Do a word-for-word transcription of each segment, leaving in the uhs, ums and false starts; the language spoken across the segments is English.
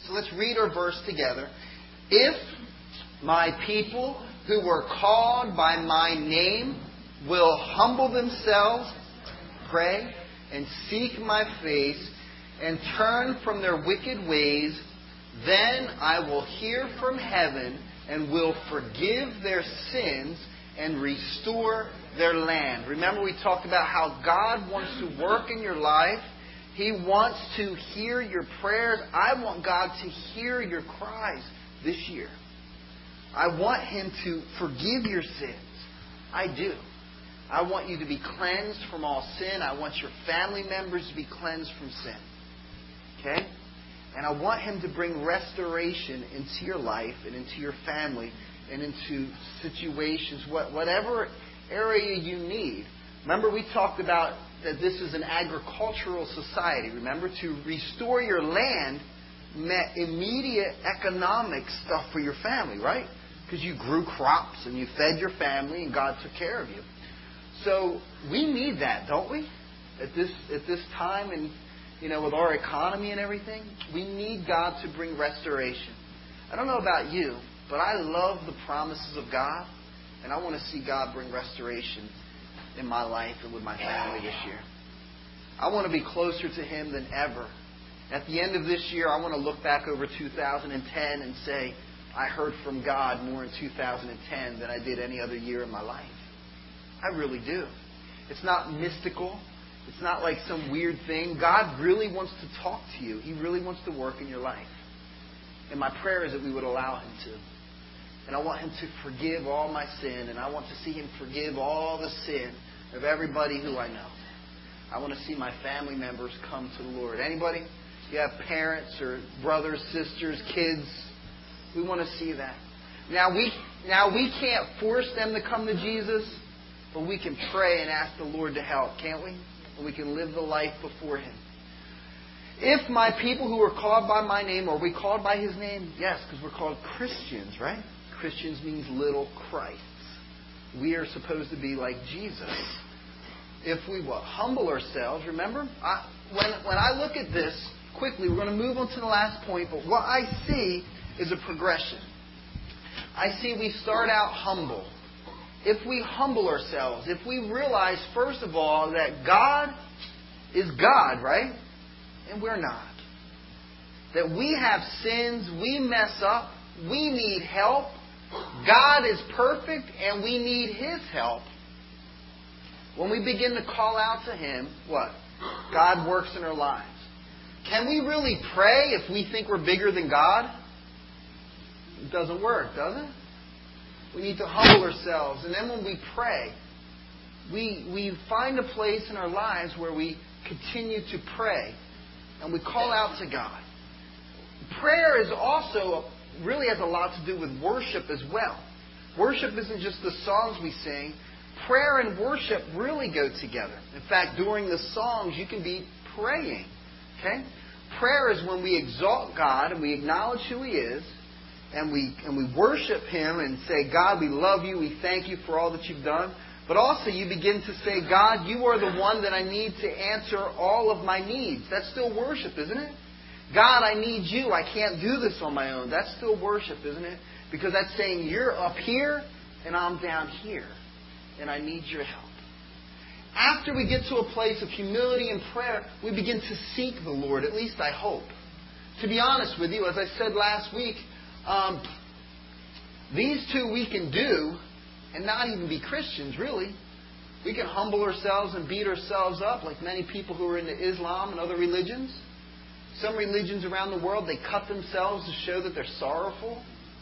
So let's read our verse together. If my people who were called by my name will humble themselves, pray, and seek my face, and turn from their wicked ways, then I will hear from heaven and will forgive their sins and restore their land. Remember, we talked about how God wants to work in your life. He wants to hear your prayers. I want God to hear your cries this year. I want Him to forgive your sins. I do. I want you to be cleansed from all sin. I want your family members to be cleansed from sin. Okay? And I want Him to bring restoration into your life and into your family and into situations, whatever area you need. Remember, we talked about that this is an agricultural society. Remember, to restore your land meant immediate economic stuff for your family, right? Because you grew crops and you fed your family and God took care of you. So we need that, don't we? At this at this time, and you know, with our economy and everything, we need God to bring restoration. I don't know about you, but I love the promises of God, and I want to see God bring restoration in my life and with my family this year. I want to be closer to Him than ever. At the end of this year, I want to look back over two thousand ten and say, I heard from God more in two thousand ten than I did any other year in my life. I really do. It's not mystical. It's not like some weird thing. God really wants to talk to you. He really wants to work in your life. And my prayer is that we would allow Him to. And I want Him to forgive all my sin. And I want to see Him forgive all the sin of everybody who I know. I want to see my family members come to the Lord. Anybody? You have parents or brothers, sisters, kids. We want to see that. Now we, now we can't force them to come to Jesus. But we can pray and ask the Lord to help, can't we? And we can live the life before Him. If my people who are called by my name, are we called by His name? Yes, because we're called Christians, right? Christians means little Christs. We are supposed to be like Jesus. If we will humble ourselves, remember? I, when, when I look at this, quickly, we're going to move on to the last point, but what I see is a progression. I see we start out humble. If we humble ourselves, if we realize, first of all, that God is God, right? And we're not. That we have sins, we mess up, we need help. God is perfect and we need His help. When we begin to call out to Him, what? God works in our lives. Can we really pray if we think we're bigger than God? It doesn't work, does it? We need to humble ourselves. And then when we pray, we, we find a place in our lives where we continue to pray. And we call out to God. Prayer is also, really has a lot to do with worship as well. Worship isn't just the songs we sing. Prayer and worship really go together. In fact, during the songs, you can be praying. Okay? Prayer is when we exalt God and we acknowledge who He is. And we and we worship Him and say, God, we love You. We thank You for all that You've done. But also you begin to say, God, You are the one that I need to answer all of my needs. That's still worship, isn't it? God, I need You. I can't do this on my own. That's still worship, isn't it? Because that's saying You're up here and I'm down here. And I need Your help. After we get to a place of humility and prayer, we begin to seek the Lord. At least I hope. To be honest with you, as I said last week, Um, these two we can do and not even be Christians, really. We can humble ourselves and beat ourselves up like many people who are into Islam and other religions. Some religions around the world, they cut themselves to show that they're sorrowful.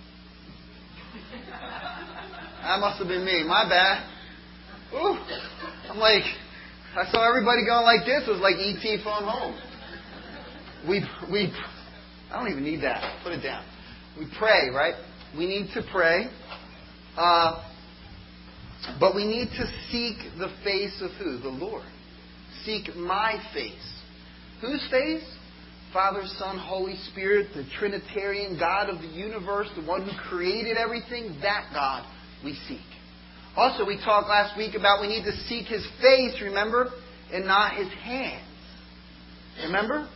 That must have been me. My bad. Ooh. I'm like, I saw everybody going like this. It was like E T phone home. We, we, I don't even need that. Put it down. We pray, right? We need to pray. Uh, but we need to seek the face of who? The Lord. Seek my face. Whose face? Father, Son, Holy Spirit, the Trinitarian God of the universe, the one who created everything. That God we seek. Also, we talked last week about we need to seek His face, remember? And not His hands. Remember?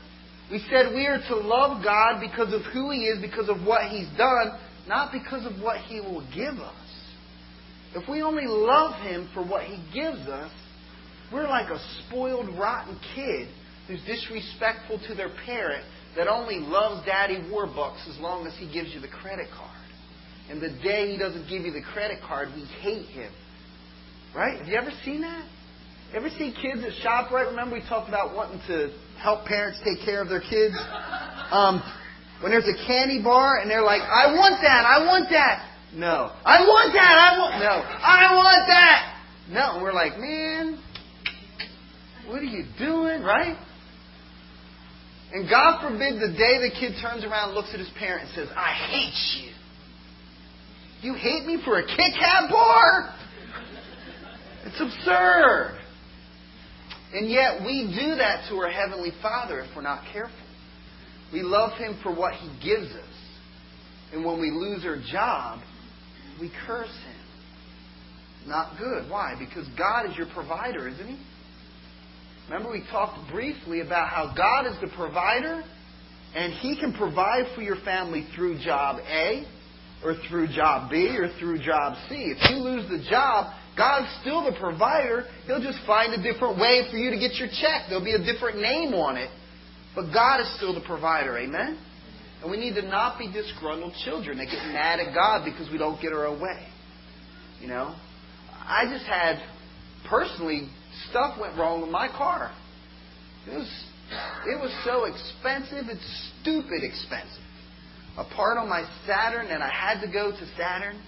We said we are to love God because of who He is, because of what He's done, not because of what He will give us. If we only love Him for what He gives us, we're like a spoiled, rotten kid who's disrespectful to their parent that only loves Daddy Warbucks as long as he gives you the credit card. And the day he doesn't give you the credit card, we hate him. Right? Have you ever seen that? Ever see kids at ShopRite? Remember we talked about wanting to help parents take care of their kids? Um, when there's a candy bar and they're like, I want that, I want that. No. I want that, I want... No. I want that. No. And we're like, man, what are you doing? Right? And God forbid the day the kid turns around and looks at his parent and says, I hate you. You hate me for a Kit Kat bar? It's absurd. And yet we do that to our Heavenly Father if we're not careful. We love Him for what He gives us. And when we lose our job, we curse Him. Not good. Why? Because God is your provider, isn't He? Remember we talked briefly about how God is the provider and He can provide for your family through job A or through job B or through job C. If you lose the job, God's still the provider. He'll just find a different way for you to get your check. There'll be a different name on it. But God is still the provider. Amen? And we need to not be disgruntled children that get mad at God because we don't get our own way. You know? I just had, personally, stuff went wrong with my car. It was, it was so expensive. It's stupid expensive. A part on my Saturn, and I had to go to Saturn.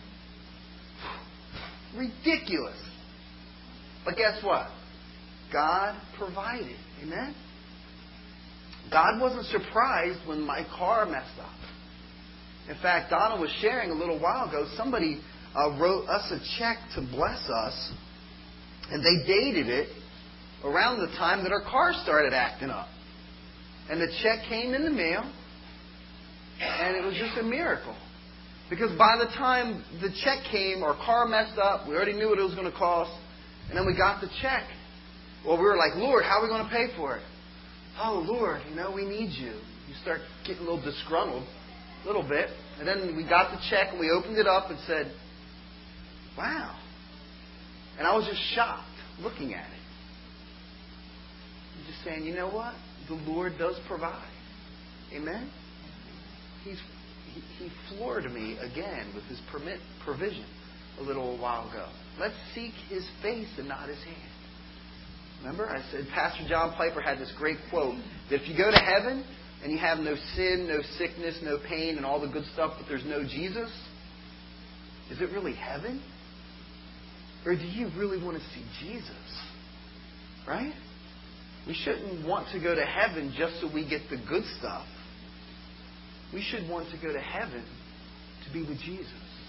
Ridiculous. But guess what? God provided. Amen? God wasn't surprised when my car messed up. In fact, Donna was sharing a little while ago, somebody uh, wrote us a check to bless us, and they dated it around the time that our car started acting up. And the check came in the mail, and it was just a miracle. Because by the time the check came, our car messed up. We already knew what it was going to cost. And then we got the check. Well, we were like, Lord, how are we going to pay for it? Oh, Lord, you know, we need you. You start getting a little disgruntled, a little bit. And then we got the check and we opened it up and said, wow. And I was just shocked looking at it. I'm just saying, you know what? The Lord does provide. Amen? He's He, he floored me again with His permit, provision a little while ago. Let's seek His face and not His hand. Remember, I said Pastor John Piper had this great quote that if you go to heaven and you have no sin, no sickness, no pain, and all the good stuff, but there's no Jesus, is it really heaven? Or do you really want to see Jesus? Right? We shouldn't want to go to heaven just so we get the good stuff. We should want to go to heaven to be with Jesus,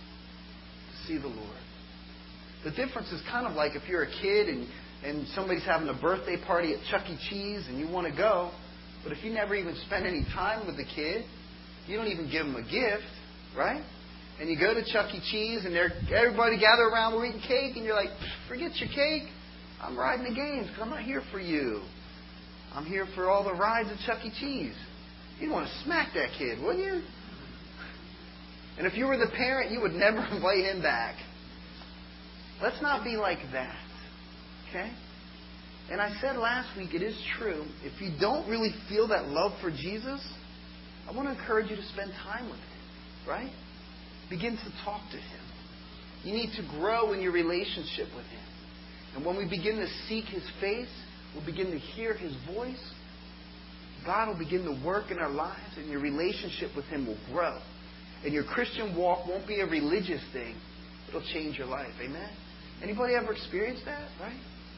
to see the Lord. The difference is kind of like if you're a kid and, and somebody's having a birthday party at Chuck E. Cheese and you want to go, but if you never even spend any time with the kid, you don't even give them a gift, right? And you go to Chuck E. Cheese and they're, everybody gather around, we're eating cake, and you're like, forget your cake. I'm riding the games because I'm not here for you. I'm here for all the rides at Chuck E. Cheese. You'd want to smack that kid, wouldn't you? And if you were the parent, you would never invite him back. Let's not be like that. Okay? And I said last week, it is true. If you don't really feel that love for Jesus, I want to encourage you to spend time with Him. Right? Begin to talk to Him. You need to grow in your relationship with Him. And when we begin to seek His face, we'll begin to hear His voice. God will begin to work in our lives, and your relationship with Him will grow. And your Christian walk won't be a religious thing. It'll change your life. Amen? Anybody ever experienced that? Right?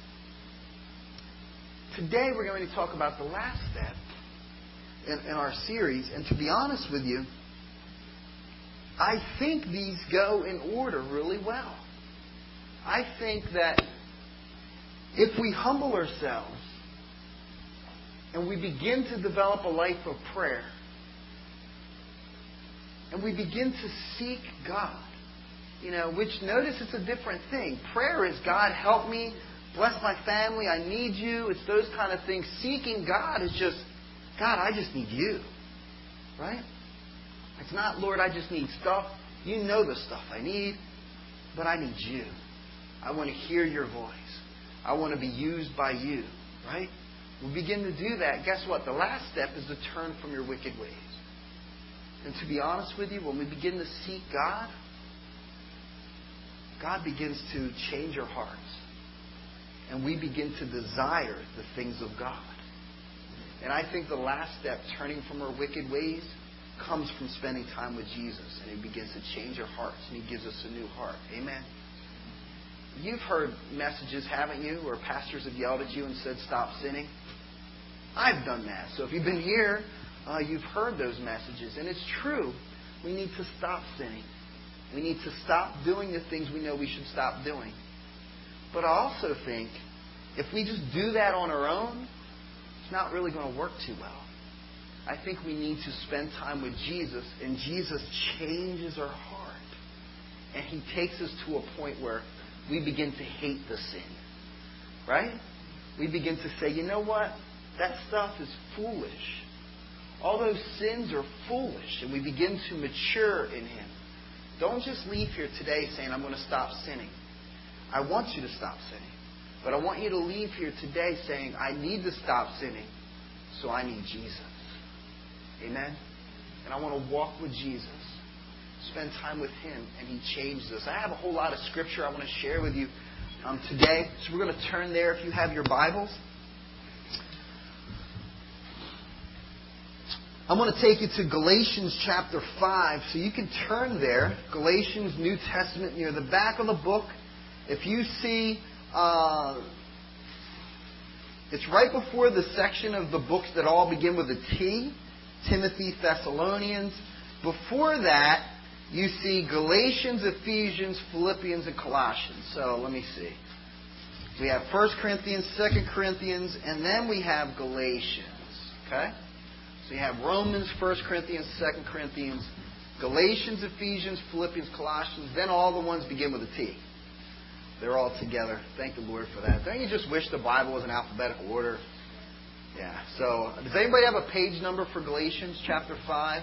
Today we're going to talk about the last step in, in our series. And to be honest with you, I think these go in order really well. I think that if we humble ourselves and we begin to develop a life of prayer, and we begin to seek God, you know, which notice it's a different thing. Prayer is, God, help me, bless my family, I need you. It's those kind of things. Seeking God is just, God, I just need you. Right? It's not, Lord, I just need stuff. You know the stuff I need, but I need you. I want to hear your voice. I want to be used by you. Right? We begin to do that. Guess what? The last step is to turn from your wicked ways. And to be honest with you, when we begin to seek God, God begins to change our hearts. And we begin to desire the things of God. And I think the last step, turning from our wicked ways, comes from spending time with Jesus. And He begins to change our hearts. And He gives us a new heart. Amen. You've heard messages, haven't you, where pastors have yelled at you and said, stop sinning? I've done that. So if you've been here, uh, you've heard those messages. And it's true. We need to stop sinning. We need to stop doing the things we know we should stop doing. But I also think if we just do that on our own, it's not really going to work too well. I think we need to spend time with Jesus, and Jesus changes our heart. And He takes us to a point where we begin to hate the sin. Right? We begin to say, you know what? That stuff is foolish. All those sins are foolish. And we begin to mature in Him. Don't just leave here today saying, I'm going to stop sinning. I want you to stop sinning. But I want you to leave here today saying, I need to stop sinning, so I need Jesus. Amen? And I want to walk with Jesus. Spend time with Him, and He changes us. I have a whole lot of Scripture I want to share with you um, today. So we're going to turn there if you have your Bibles. I'm going to take you to Galatians chapter five. So you can turn there. Galatians, New Testament, near the back of the book. If you see, uh, it's right before the section of the books that all begin with a T. Timothy, Thessalonians. Before that, you see Galatians, Ephesians, Philippians, and Colossians. So let me see. We have First Corinthians, Second Corinthians, and then we have Galatians. Okay? So you have Romans, First Corinthians, Second Corinthians, Galatians, Ephesians, Philippians, Colossians. Then all the ones begin with a T. They're all together. Thank the Lord for that. Don't you just wish the Bible was in alphabetical order? Yeah. So does anybody have a page number for Galatians chapter five?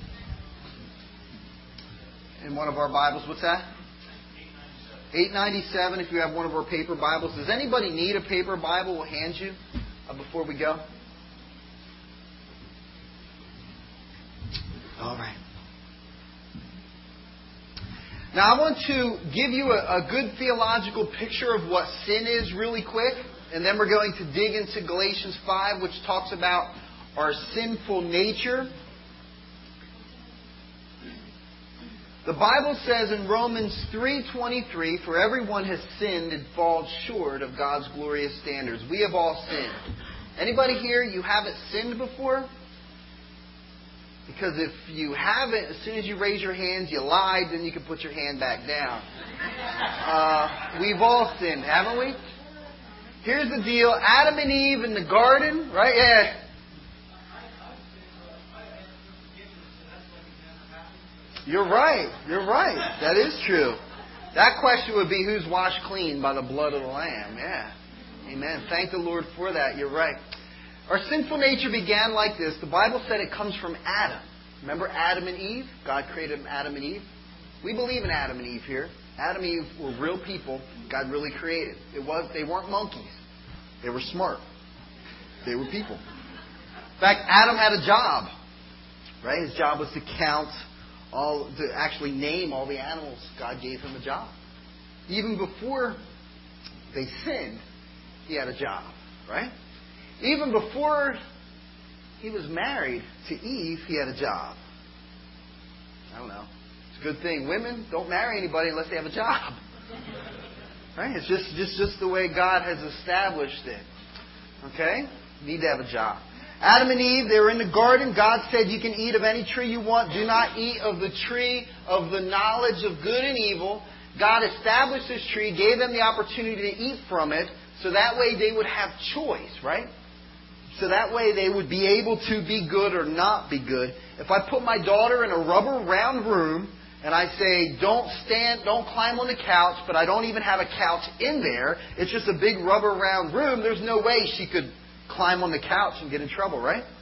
In one of our Bibles. What's that? eight ninety-seven if you have one of our paper Bibles. Does anybody need a paper Bible? We'll hand you uh, before we go. All right. Now I want to give you a, a good theological picture of what sin is really quick. And then we're going to dig into Galatians five, which talks about our sinful nature. The Bible says in Romans three twenty-three, for everyone has sinned and fallen short of God's glorious standards. We have all sinned. Anybody here, you haven't sinned before? Because if you haven't, as soon as you raise your hands, you lied, then you can put your hand back down. Uh, we've all sinned, haven't we? Here's the deal. Adam and Eve in the garden, right? Yeah. You're right. You're right. That is true. That question would be, who's washed clean by the blood of the Lamb? Yeah. Amen. Thank the Lord for that. You're right. Our sinful nature began like this. The Bible said it comes from Adam. Remember Adam and Eve? God created Adam and Eve. We believe in Adam and Eve here. Adam and Eve were real people God really created. It was they weren't monkeys. They were smart. They were people. In fact, Adam had a job. Right? His job was to count all, to actually name all the animals. God gave him a job. Even before they sinned, he had a job. Right? Even before he was married to Eve, he had a job. I don't know. It's a good thing. Women, don't marry anybody unless they have a job. Right? It's just, just, just the way God has established it. Okay? You need to have a job. Adam and Eve, they were in the garden. God said, you can eat of any tree you want. Do not eat of the tree of the knowledge of good and evil. God established this tree, gave them the opportunity to eat from it, so that way they would have choice, right? So that way they would be able to be good or not be good. If I put my daughter in a rubber round room and I say, don't stand, don't climb on the couch, but I don't even have a couch in there, it's just a big rubber round room, there's no way she could climb on the couch and get in trouble, right?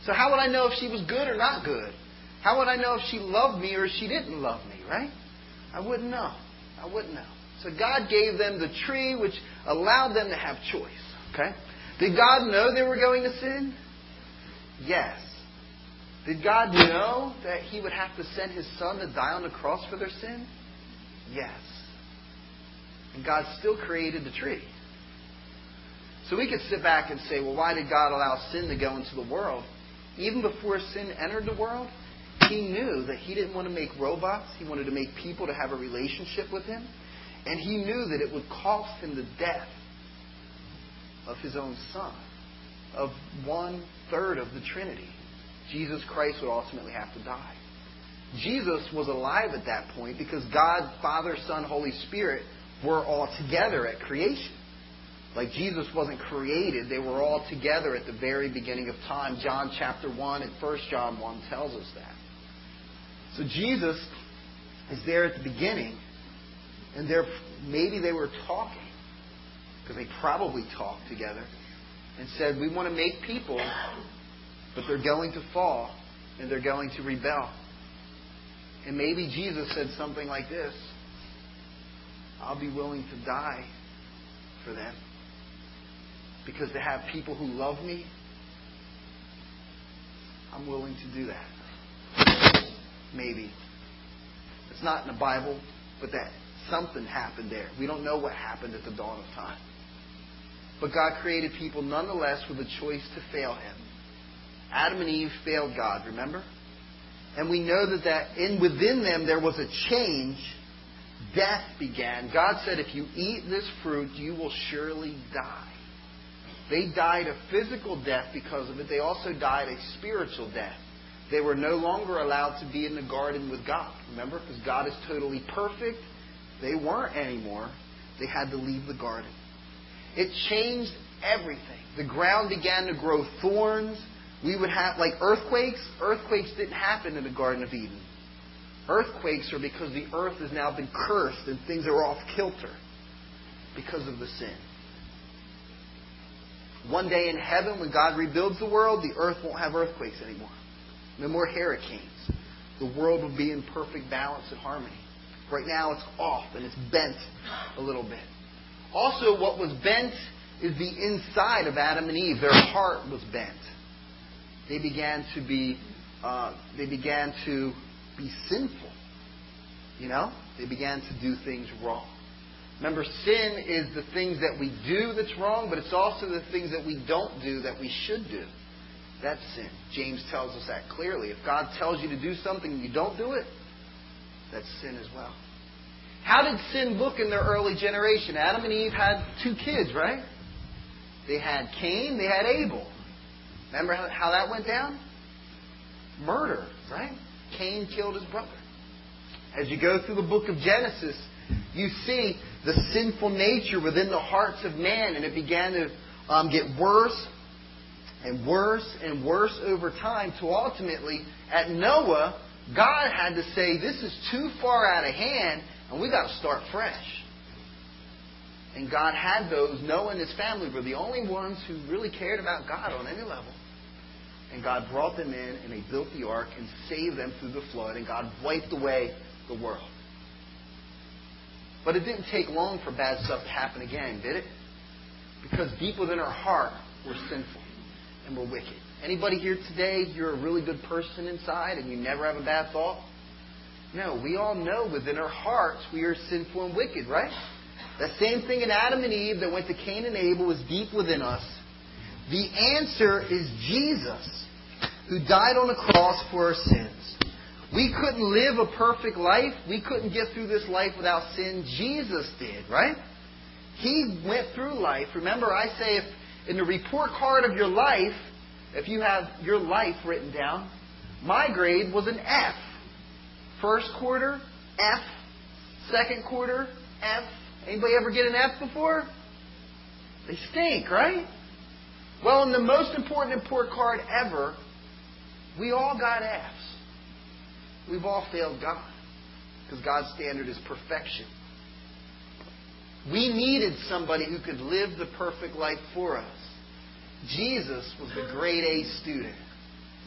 So how would I know if she was good or not good? How would I know if she loved me or she didn't love me, right? I wouldn't know. I wouldn't know. So God gave them the tree which allowed them to have choice. Okay? Did God know they were going to sin? Yes. Did God know that He would have to send His Son to die on the cross for their sin? Yes. And God still created the tree. So we could sit back and say, well, why did God allow sin to go into the world? Even before sin entered the world, He knew that He didn't want to make robots. He wanted to make people to have a relationship with Him. And He knew that it would cost Him the death of His own Son, of one third of the Trinity. Jesus Christ would ultimately have to die. Jesus was alive at that point because God, Father, Son, Holy Spirit were all together at creation. Like Jesus wasn't created, they were all together at the very beginning of time. John chapter one and First John one tells us that. So Jesus is there at the beginning, and they're, maybe they were talking, because they probably talked together, and said, we want to make people, but they're going to fall, and they're going to rebel. And maybe Jesus said something like this, I'll be willing to die for them. Because to have people who love me, I'm willing to do that. Maybe. It's not in the Bible, but that something happened there. We don't know what happened at the dawn of time. But God created people nonetheless with a choice to fail Him. Adam and Eve failed God, remember? And we know that, that in within them there was a change. Death began. God said, if you eat this fruit, you will surely die. They died a physical death because of it. They also died a spiritual death. They were no longer allowed to be in the garden with God. Remember? Because God is totally perfect. They weren't anymore. They had to leave the garden. It changed everything. The ground began to grow thorns. We would have, like earthquakes. Earthquakes didn't happen in the Garden of Eden. Earthquakes are because the earth has now been cursed and things are off kilter because of the sin. One day in heaven, when God rebuilds the world, the earth won't have earthquakes anymore. No more hurricanes. The world will be in perfect balance and harmony. Right now it's off and it's bent a little bit. Also, what was bent is the inside of Adam and Eve. Their heart was bent. They began to be, uh, they began to be sinful. You know? They began to do things wrong. Remember, sin is the things that we do that's wrong, but it's also the things that we don't do that we should do. That's sin. James tells us that clearly. If God tells you to do something and you don't do it, that's sin as well. How did sin look in their early generation? Adam and Eve had two kids, right? They had Cain, they had Abel. Remember how that went down? Murder, right? Cain killed his brother. As you go through the book of Genesis, you see the sinful nature within the hearts of man, and it began to um, get worse and worse and worse over time, to ultimately, at Noah, God had to say, this is too far out of hand, and we got to start fresh. And God had those. Noah and his family were the only ones who really cared about God on any level. And God brought them in, and they built the ark and saved them through the flood, and God wiped away the world. But it didn't take long for bad stuff to happen again, did it? Because deep within our heart, we're sinful and we're wicked. Anybody here today, you're a really good person inside and you never have a bad thought? No, we all know within our hearts we are sinful and wicked, right? That same thing in Adam and Eve that went to Cain and Abel is deep within us. The answer is Jesus, who died on the cross for our sins. We couldn't live a perfect life. We couldn't get through this life without sin. Jesus did, right? He went through life. Remember, I say if in the report card of your life, if you have your life written down, my grade was an F. First quarter, F. Second quarter, F. Anybody ever get an F before? They stink, right? Well, in the most important report card ever, we all got Fs. We've all failed God. Because God's standard is perfection. We needed somebody who could live the perfect life for us. Jesus was the grade A student.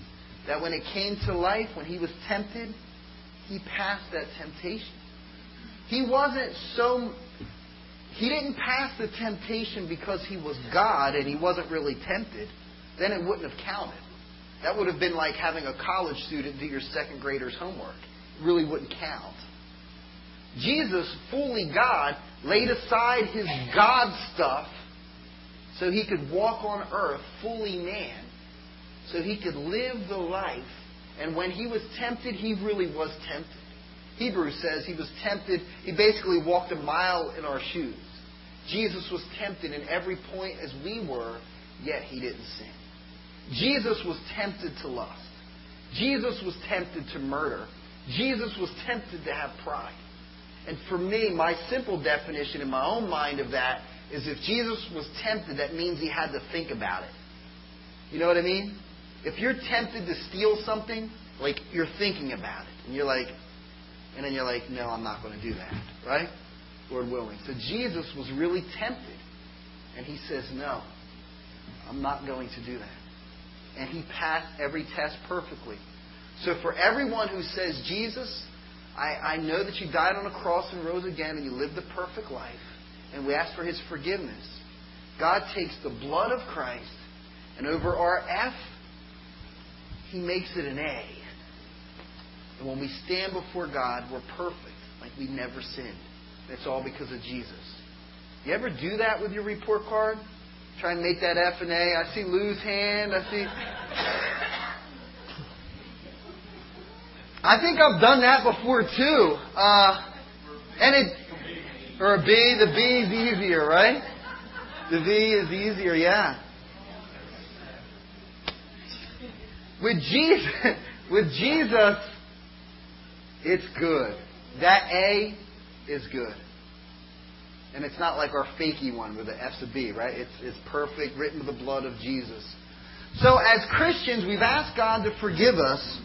that when it came to life, when he was tempted, he passed that temptation. He wasn't so... He didn't pass the temptation because he was God and he wasn't really tempted. Then it wouldn't have counted. That would have been like having a college student do your second grader's homework. It really wouldn't count. Jesus, fully God, laid aside his God stuff so he could walk on earth fully man, so he could live the life. And when he was tempted, he really was tempted. Hebrews says he was tempted. He basically walked a mile in our shoes. Jesus was tempted in every point as we were, yet he didn't sin. Jesus was tempted to lust. Jesus was tempted to murder. Jesus was tempted to have pride. And for me, my simple definition in my own mind of that is if Jesus was tempted, that means he had to think about it. You know what I mean? If you're tempted to steal something, like you're thinking about it. And you're like, and then you're like, no, I'm not going to do that. Right? Lord willing. So Jesus was really tempted. And he says, no, I'm not going to do that. And he passed every test perfectly. So for everyone who says, Jesus, I, I know that you died on a cross and rose again and you lived the perfect life, and we ask for his forgiveness, God takes the blood of Christ and over our F, he makes it an A. And when we stand before God, we're perfect, like we never sinned. It's all because of Jesus. You ever do that with your report card? Try and make that F and A. I see Lou's hand. I see... I think I've done that before too. Uh, and it... Or a B. The B is easier, right? The V is easier, yeah. With Jesus, with Jesus, it's good. That A is good. And it's not like our fakey one where the F's a B, right? It's, it's perfect, written with the blood of Jesus. So as Christians, we've asked God to forgive us.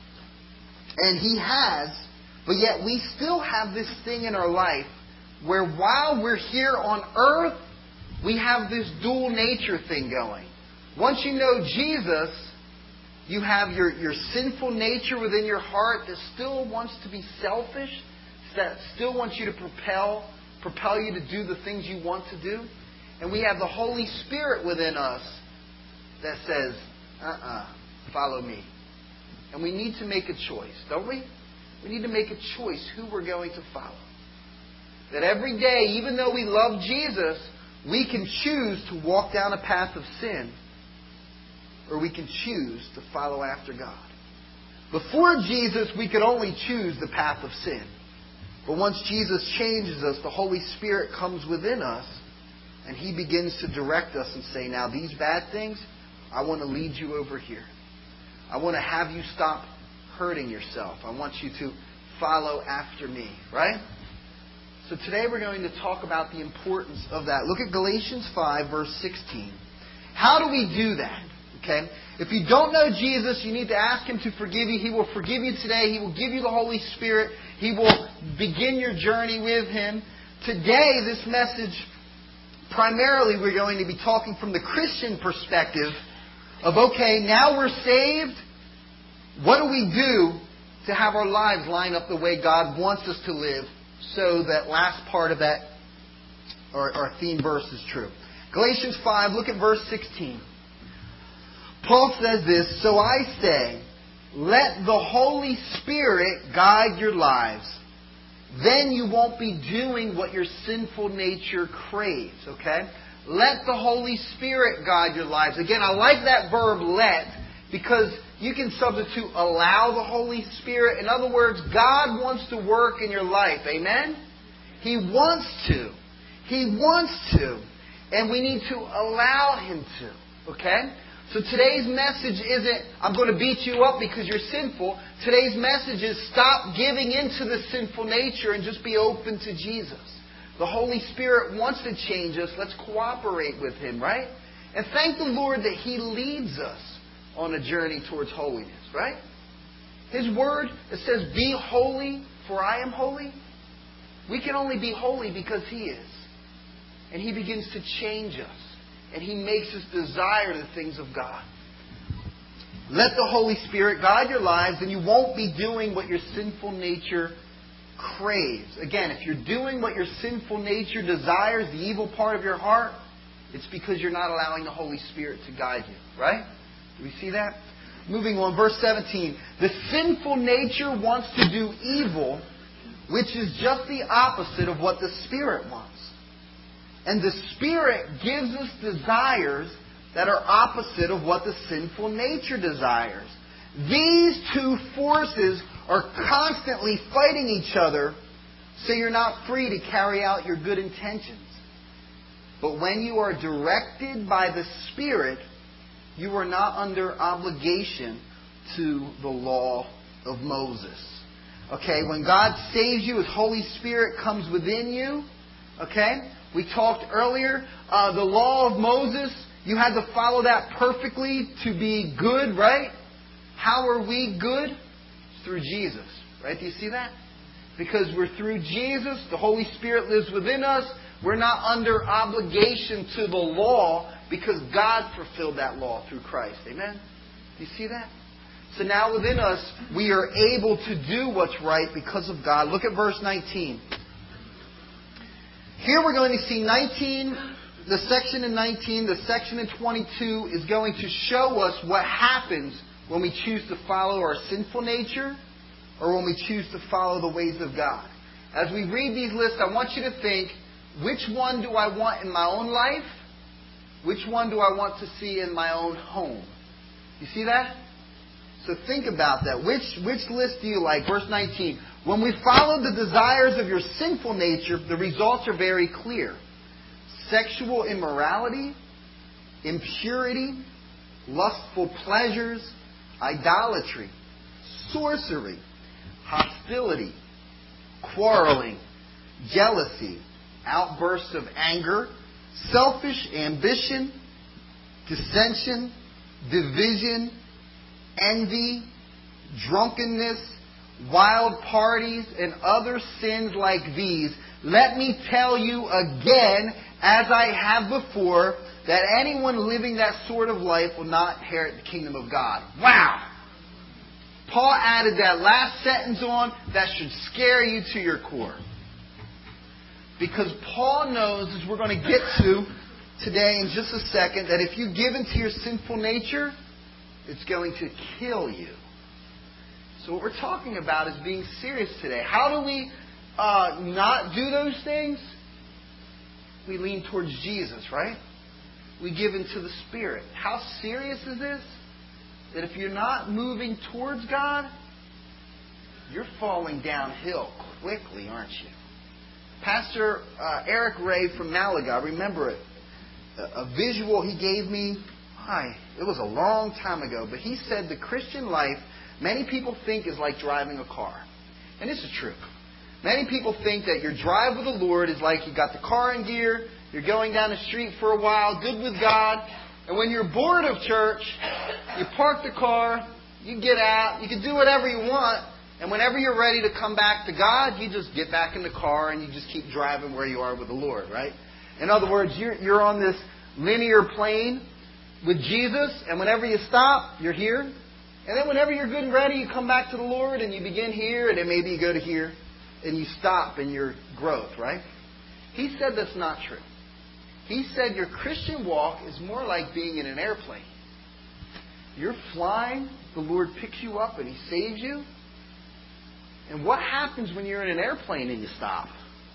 And he has. But yet we still have this thing in our life where while we're here on earth, we have this dual nature thing going. Once you know Jesus, you have your, your sinful nature within your heart that still wants to be selfish, that still wants you to propel, propel you to do the things you want to do. And we have the Holy Spirit within us that says, uh-uh, follow me. And we need to make a choice, don't we? We need to make a choice who we're going to follow. That every day, even though we love Jesus, we can choose to walk down a path of sin, or we can choose to follow after God. Before Jesus, we could only choose the path of sin. But once Jesus changes us, the Holy Spirit comes within us, and he begins to direct us and say, now these bad things, I want to lead you over here. I want to have you stop hurting yourself. I want you to follow after me. Right? So today we're going to talk about the importance of that. Look at Galatians five, verse sixteen. How do we do that? Okay? If you don't know Jesus, you need to ask him to forgive you. He will forgive you today. He will give you the Holy Spirit. He will begin your journey with him. Today, this message, primarily we're going to be talking from the Christian perspective of, okay, now we're saved. What do we do to have our lives line up the way God wants us to live so that last part of that, or our theme verse is true? Galatians five, look at verse sixteen. Paul says this, so I say, let the Holy Spirit guide your lives. Then you won't be doing what your sinful nature craves, okay? Let the Holy Spirit guide your lives. Again, I like that verb, let, because you can substitute allow the Holy Spirit. In other words, God wants to work in your life. Amen? He wants to. He wants to. And we need to allow him to. Okay? So today's message isn't, I'm going to beat you up because you're sinful. Today's message is stop giving into the sinful nature and just be open to Jesus. The Holy Spirit wants to change us. Let's cooperate with him, right? And thank the Lord that he leads us on a journey towards holiness, right? His word, it says, be holy, for I am holy. We can only be holy because he is. And he begins to change us. And he makes us desire the things of God. let the Holy Spirit guide your lives, and you won't be doing what your sinful nature craves. Again, if you're doing what your sinful nature desires, the evil part of your heart, it's because you're not allowing the Holy Spirit to guide you. Right? Do we see that? Moving on, verse seventeen. The sinful nature wants to do evil, which is just the opposite of what the Spirit wants. And the Spirit gives us desires that are opposite of what the sinful nature desires. These two forces are constantly fighting each other, so you're not free to carry out your good intentions. But when you are directed by the Spirit, you are not under obligation to the law of Moses. Okay, when God saves you, His Holy Spirit comes within you. Okay, we talked earlier, uh, the law of Moses, you had to follow that perfectly to be good, right? How are we good? It's through Jesus, right? Do you see that? Because we're through Jesus, the Holy Spirit lives within us. We're not under obligation to the law because God fulfilled that law through Christ. Amen? Do you see that? So now within us, we are able to do what's right because of God. Look at verse nineteen. Here we're going to see nineteen, the section in nineteen, the section in twenty-two is going to show us what happens when we choose to follow our sinful nature or when we choose to follow the ways of God. As we read these lists, I want you to think, which one do I want in my own life? Which one do I want to see in my own home? You see that? So think about that. Which, which list do you like? Verse nineteen. When we follow the desires of your sinful nature, the results are very clear. Sexual immorality, impurity, lustful pleasures, idolatry, sorcery, hostility, quarreling, jealousy, outbursts of anger, selfish ambition, dissension, division, envy, drunkenness, wild parties, and other sins like these. Let me tell you again, as I have before, that anyone living that sort of life will not inherit the kingdom of God. Wow! Paul added that last sentence on. That should scare you to your core. Because Paul knows, as we're going to get to today in just a second, that if you give into your sinful nature, it's going to kill you. So what we're talking about is being serious today. How do we uh, not do those things? We lean towards Jesus, right? We give into the Spirit. How serious is this? That if you're not moving towards God, you're falling downhill quickly, aren't you? Pastor uh, Eric Ray from Malaga, remember it, a, a visual he gave me, hi, it was a long time ago, but he said the Christian life, many people think is like driving a car. And this is true. Many people think that your drive with the Lord is like you got the car in gear, you're going down the street for a while, good with God, and when you're bored of church, you park the car, you get out, you can do whatever you want, and whenever you're ready to come back to God, you just get back in the car and you just keep driving where you are with the Lord, right? In other words, you're, you're on this linear plane with Jesus, and whenever you stop, you're here. And then whenever you're good and ready, you come back to the Lord and you begin here, and then maybe you go to here, and you stop in your growth, right? He said that's not true. He said your Christian walk is more like being in an airplane. You're flying, the Lord picks you up and He saves you. And what happens when you're in an airplane and you stop?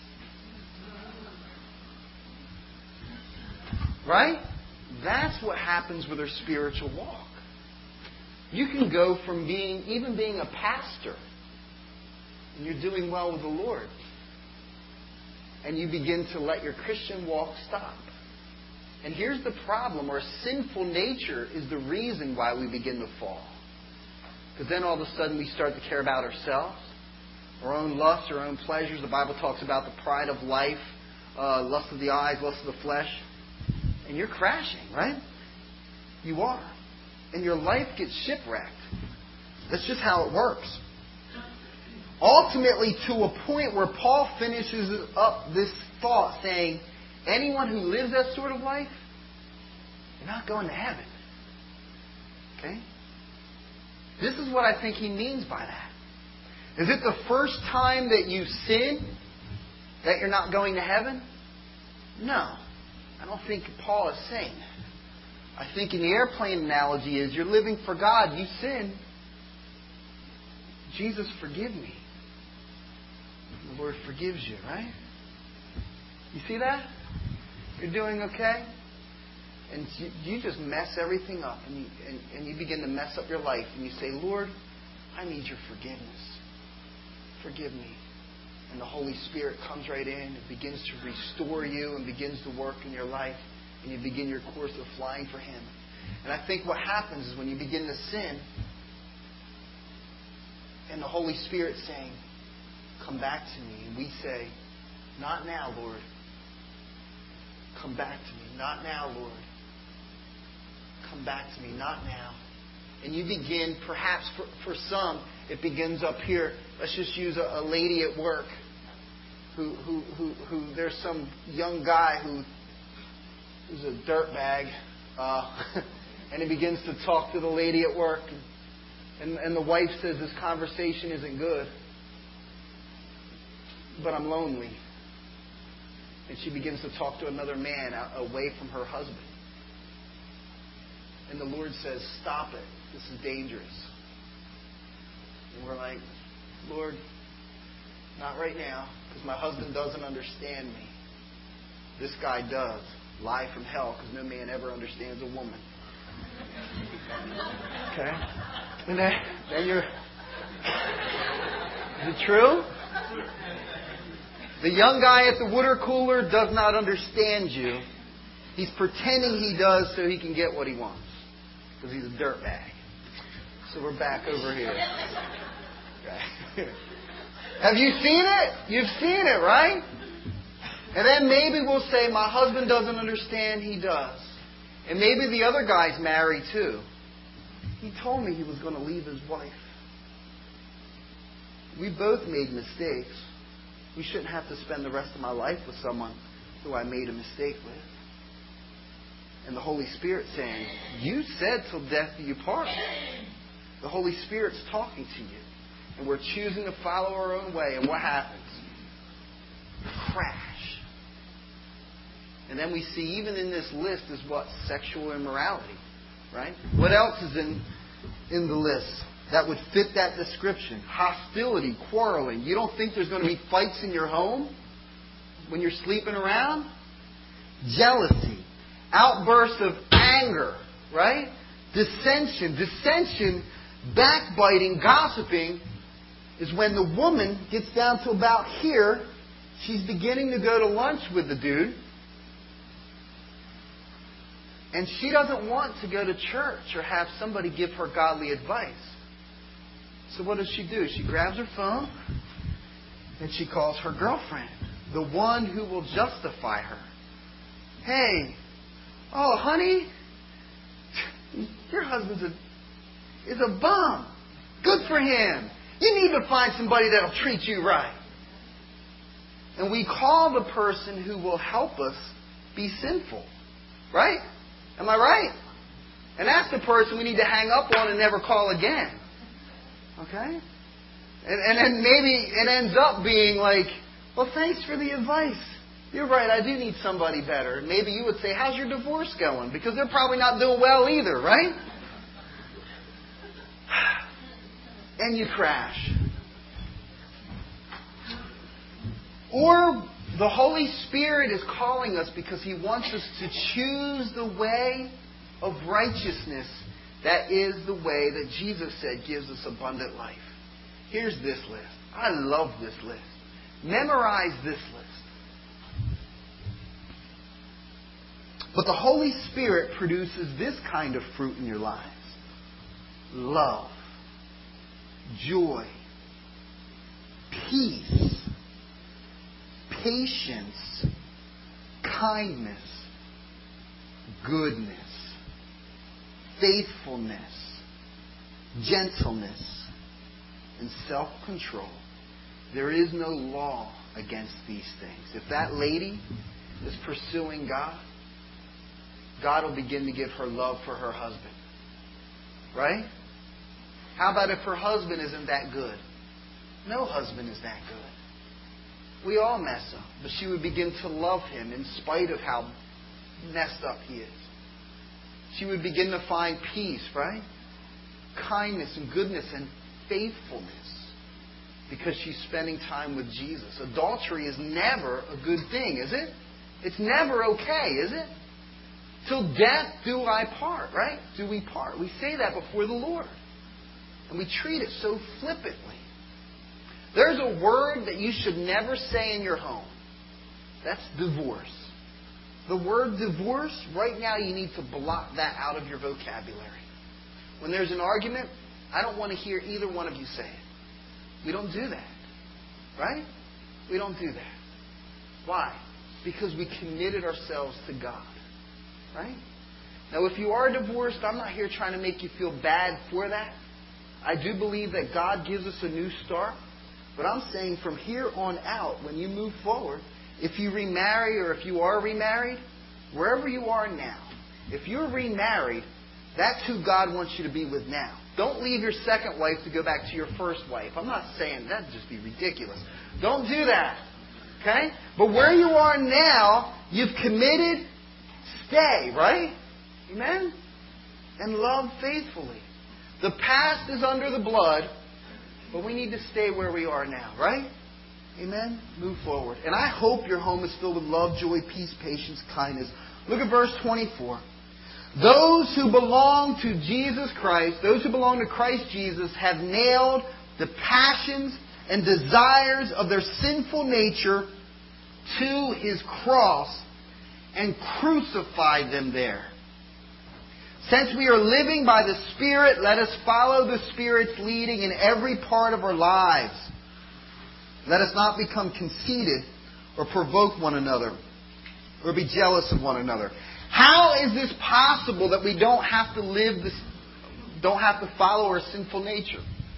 Right? That's what happens with our spiritual walk. You can go from being, even being a pastor, and you're doing well with the Lord, and you begin to let your Christian walk stop. And here's the problem. Our sinful nature is the reason why we begin to fall. Because then all of a sudden we start to care about ourselves, our own lusts, our own pleasures. The Bible talks about the pride of life, uh, lust of the eyes, lust of the flesh. And you're crashing, right? You are. And your life gets shipwrecked. That's just how it works. Ultimately, to a point where Paul finishes up this thought saying, anyone who lives that sort of life, you're not going to heaven. Okay? This is what I think he means by that. Is it the first time that you sin that you're not going to heaven? No. I don't think Paul is saying that. I think in the airplane analogy is you're living for God. You sin. Jesus, forgive me. The Lord forgives you, right? You see that? You're doing okay? And you, you just mess everything up. And you, and, and you begin to mess up your life. And you say, Lord, I need your forgiveness. Forgive me. And the Holy Spirit comes right in and begins to restore you and begins to work in your life. And you begin your course of flying for Him. And I think what happens is when you begin to sin, and the Holy Spirit saying, come back to me. And we say, not now, Lord. Come back to me. Not now, Lord. Come back to me. Not now. And you begin, perhaps for, for some, it begins up here. Let's just use a, a lady at work who, who, who, who there's some young guy who who's a dirtbag, uh, and he begins to talk to the lady at work. And, and the wife says, this conversation isn't good, but I'm lonely. And she begins to talk to another man out, away from her husband. And the Lord says, stop it. This is dangerous. And we're like, Lord, not right now, because my husband doesn't understand me. This guy does. Lie from hell, because no man ever understands a woman. Okay? And then, then you're... Is it true? The young guy at the water cooler does not understand you. He's pretending he does so he can get what he wants. Because he's a dirtbag. So we're back over here. Okay. Have you seen it? You've seen it, right? And then maybe we'll say, my husband doesn't understand, he does. And maybe the other guy's married too. He told me he was going to leave his wife. We both made mistakes. We shouldn't have to spend the rest of my life with someone who I made a mistake with. And the Holy Spirit saying, you said till death do you part. The Holy Spirit's talking to you. And we're choosing to follow our own way. And what happens? Crash. And then we see even in this list is what? Sexual immorality. Right? What else is in, in the list that would fit that description? Hostility, quarreling. You don't think there's going to be fights in your home when you're sleeping around? Jealousy. Outbursts of anger. Right? Dissension. Dissension, backbiting, gossiping is when the woman gets down to about here. She's beginning to go to lunch with the dude. And she doesn't want to go to church or have somebody give her godly advice. So what does she do? She grabs her phone and she calls her girlfriend, the one who will justify her. Hey, oh, honey, your husband's a, is a bum. Good for him. You need to find somebody that'll treat you right. And we call the person who will help us be sinful. Right? Am I right? And that's the person we need to hang up on and never call again. Okay? And, and then maybe it ends up being like, well, thanks for the advice. You're right, I do need somebody better. Maybe you would say, how's your divorce going? Because they're probably not doing well either, right? And you crash. Or the Holy Spirit is calling us because He wants us to choose the way of righteousness that is the way that Jesus said gives us abundant life. Here's this list. I love this list. Memorize this list. But the Holy Spirit produces this kind of fruit in your lives. Love, joy, peace, patience, kindness, goodness, faithfulness, gentleness, and self-control. There is no law against these things. If that lady is pursuing God, God will begin to give her love for her husband. Right? How about if her husband isn't that good? No husband is that good. We all mess up. But she would begin to love him in spite of how messed up he is. She would begin to find peace, right? Kindness and goodness and faithfulness. Because she's spending time with Jesus. Adultery is never a good thing, is it? It's never okay, is it? Till death do I part, right? Do we part? We say that before the Lord. And we treat it so flippantly. There's a word that you should never say in your home. That's divorce. The word divorce, right now you need to blot that out of your vocabulary. When there's an argument, I don't want to hear either one of you say it. We don't do that. Right? We don't do that. Why? Because we committed ourselves to God. Right? Now, if you are divorced, I'm not here trying to make you feel bad for that. I do believe that God gives us a new start. But I'm saying from here on out, when you move forward, if you remarry or if you are remarried, wherever you are now, if you're remarried, that's who God wants you to be with now. Don't leave your second wife to go back to your first wife. I'm not saying that would just be ridiculous. Don't do that. Okay? But where you are now, you've committed, stay, right? Amen? And love faithfully. The past is under the blood, but we need to stay where we are now, right? Amen? Move forward. And I hope your home is filled with love, joy, peace, patience, kindness. Look at verse twenty-four. Those who belong to Jesus Christ, those who belong to Christ Jesus, have nailed the passions and desires of their sinful nature to His cross and crucified them there. Since we are living by the Spirit, let us follow the Spirit's leading in every part of our lives. Let us not become conceited or provoke one another or be jealous of one another. How is this possible that we don't have to live this, don't have to follow our sinful nature?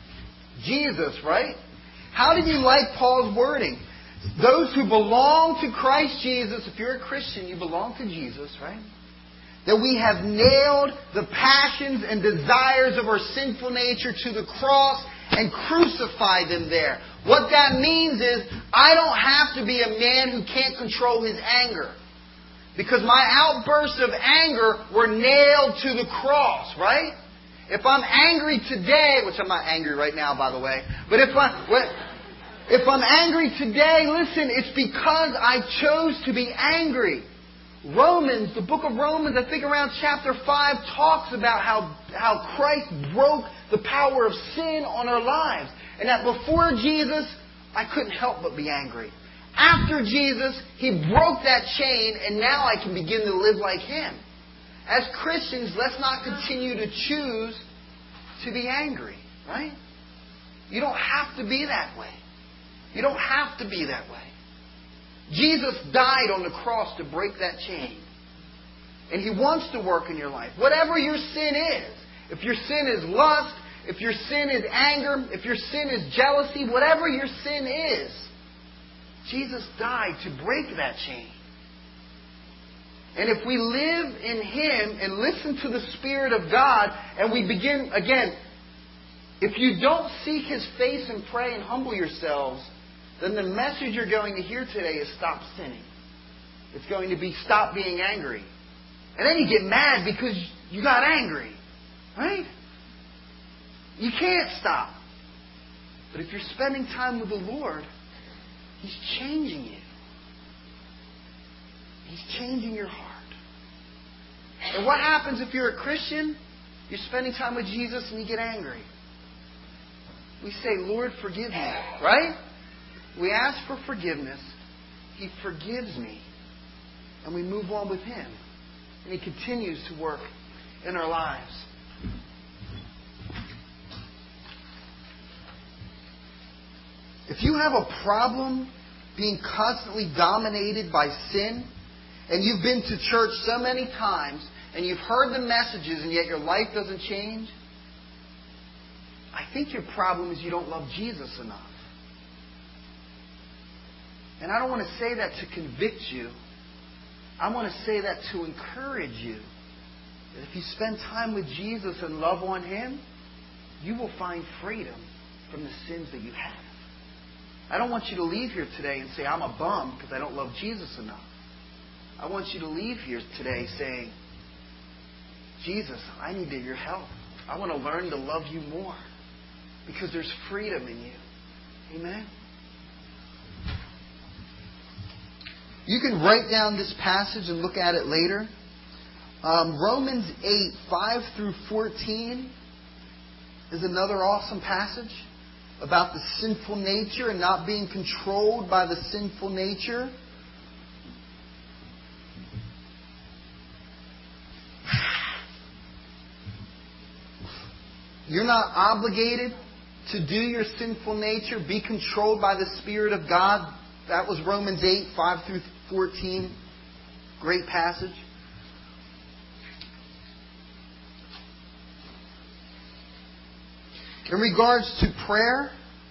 Jesus, right? How did you like Paul's wording? Those who belong to Christ Jesus, if you're a Christian, you belong to Jesus, right? That we have nailed the passions and desires of our sinful nature to the cross and crucified them there. What that means is, I don't have to be a man who can't control his anger. Because my outbursts of anger were nailed to the cross, right? If I'm angry today, which I'm not angry right now, by the way, but if I, if I'm angry today, listen, it's because I chose to be angry. Romans, the book of Romans, I think around chapter five, talks about how, how Christ broke the power of sin on our lives. And that before Jesus, I couldn't help but be angry. After Jesus, He broke that chain, and now I can begin to live like Him. As Christians, let's not continue to choose to be angry, right? You don't have to be that way. You don't have to be that way. Jesus died on the cross to break that chain. And He wants to work in your life. Whatever your sin is. If your sin is lust, if your sin is anger, if your sin is jealousy, whatever your sin is, Jesus died to break that chain. And if we live in Him and listen to the Spirit of God, and we begin, again, if you don't seek His face and pray and humble yourselves, then the message you're going to hear today is stop sinning. It's going to be stop being angry. And then you get mad because you got angry. Right? You can't stop. But if you're spending time with the Lord, He's changing you. He's changing your heart. And what happens if you're a Christian? You're spending time with Jesus and you get angry. We say, Lord, forgive me. Right? We ask for forgiveness. He forgives me. And we move on with Him. And He continues to work in our lives. If you have a problem being constantly dominated by sin, and you've been to church so many times, and you've heard the messages, and yet your life doesn't change, I think your problem is you don't love Jesus enough. And I don't want to say that to convict you. I want to say that to encourage you. That if you spend time with Jesus and love on Him, you will find freedom from the sins that you have. I don't want you to leave here today and say, I'm a bum because I don't love Jesus enough. I want you to leave here today saying, Jesus, I need your help. I want to learn to love you more because there's freedom in you. Amen? You can write down this passage and look at it later. Um, Romans eight, five through fourteen is another awesome passage about the sinful nature and not being controlled by the sinful nature. You're not obligated to do your sinful nature. Be controlled by the Spirit of God. That was Romans eight, five through fourteen. Great passage. In regards to prayer,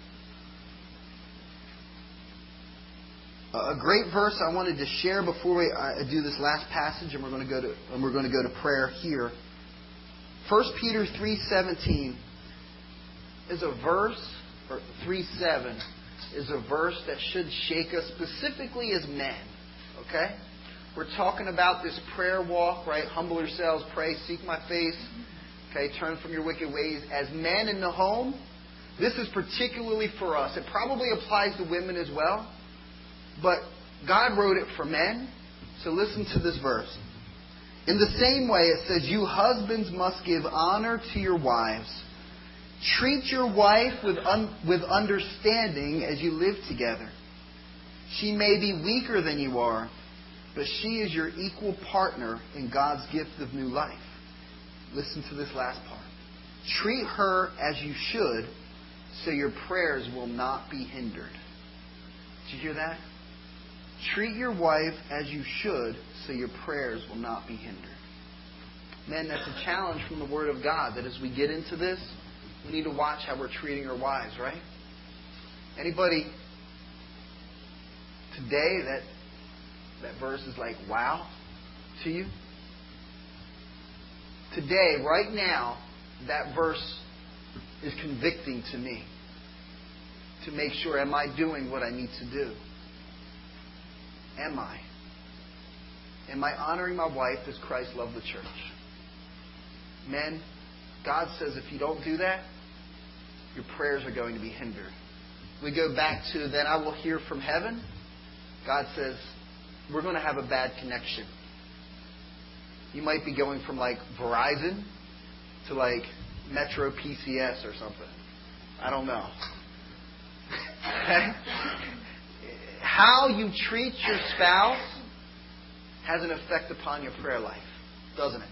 a great verse I wanted to share before we, I do this last passage, and we're going to go to and we're going to go to prayer here. First Peter three seventeen is a verse, or three seven is a verse that should shake us specifically as men. Okay, we're talking about this prayer walk, right? Humble yourselves, pray, seek my face. Okay, turn from your wicked ways. As men in the home, this is particularly for us. It probably applies to women as well, but God wrote it for men. So listen to this verse. In the same way, it says, you husbands must give honor to your wives. Treat your wife with un- with understanding as you live together. She may be weaker than you are, but she is your equal partner in God's gift of new life. Listen to this last part. Treat her as you should, so your prayers will not be hindered. Did you hear that? Treat your wife as you should, so your prayers will not be hindered. Men, that's a challenge from the Word of God, that as we get into this, we need to watch how we're treating our wives, right? Anybody today that that verse is like, wow, to you? Today, right now, that verse is convicting to me. To make sure, am I doing what I need to do? Am I? Am I honoring my wife as Christ loved the church? Men, God says if you don't do that, your prayers are going to be hindered. We go back to, then I will hear from heaven. God says, we're going to have a bad connection. You might be going from like Verizon to like Metro P C S or something. I don't know. Okay? How you treat your spouse has an effect upon your prayer life, doesn't it?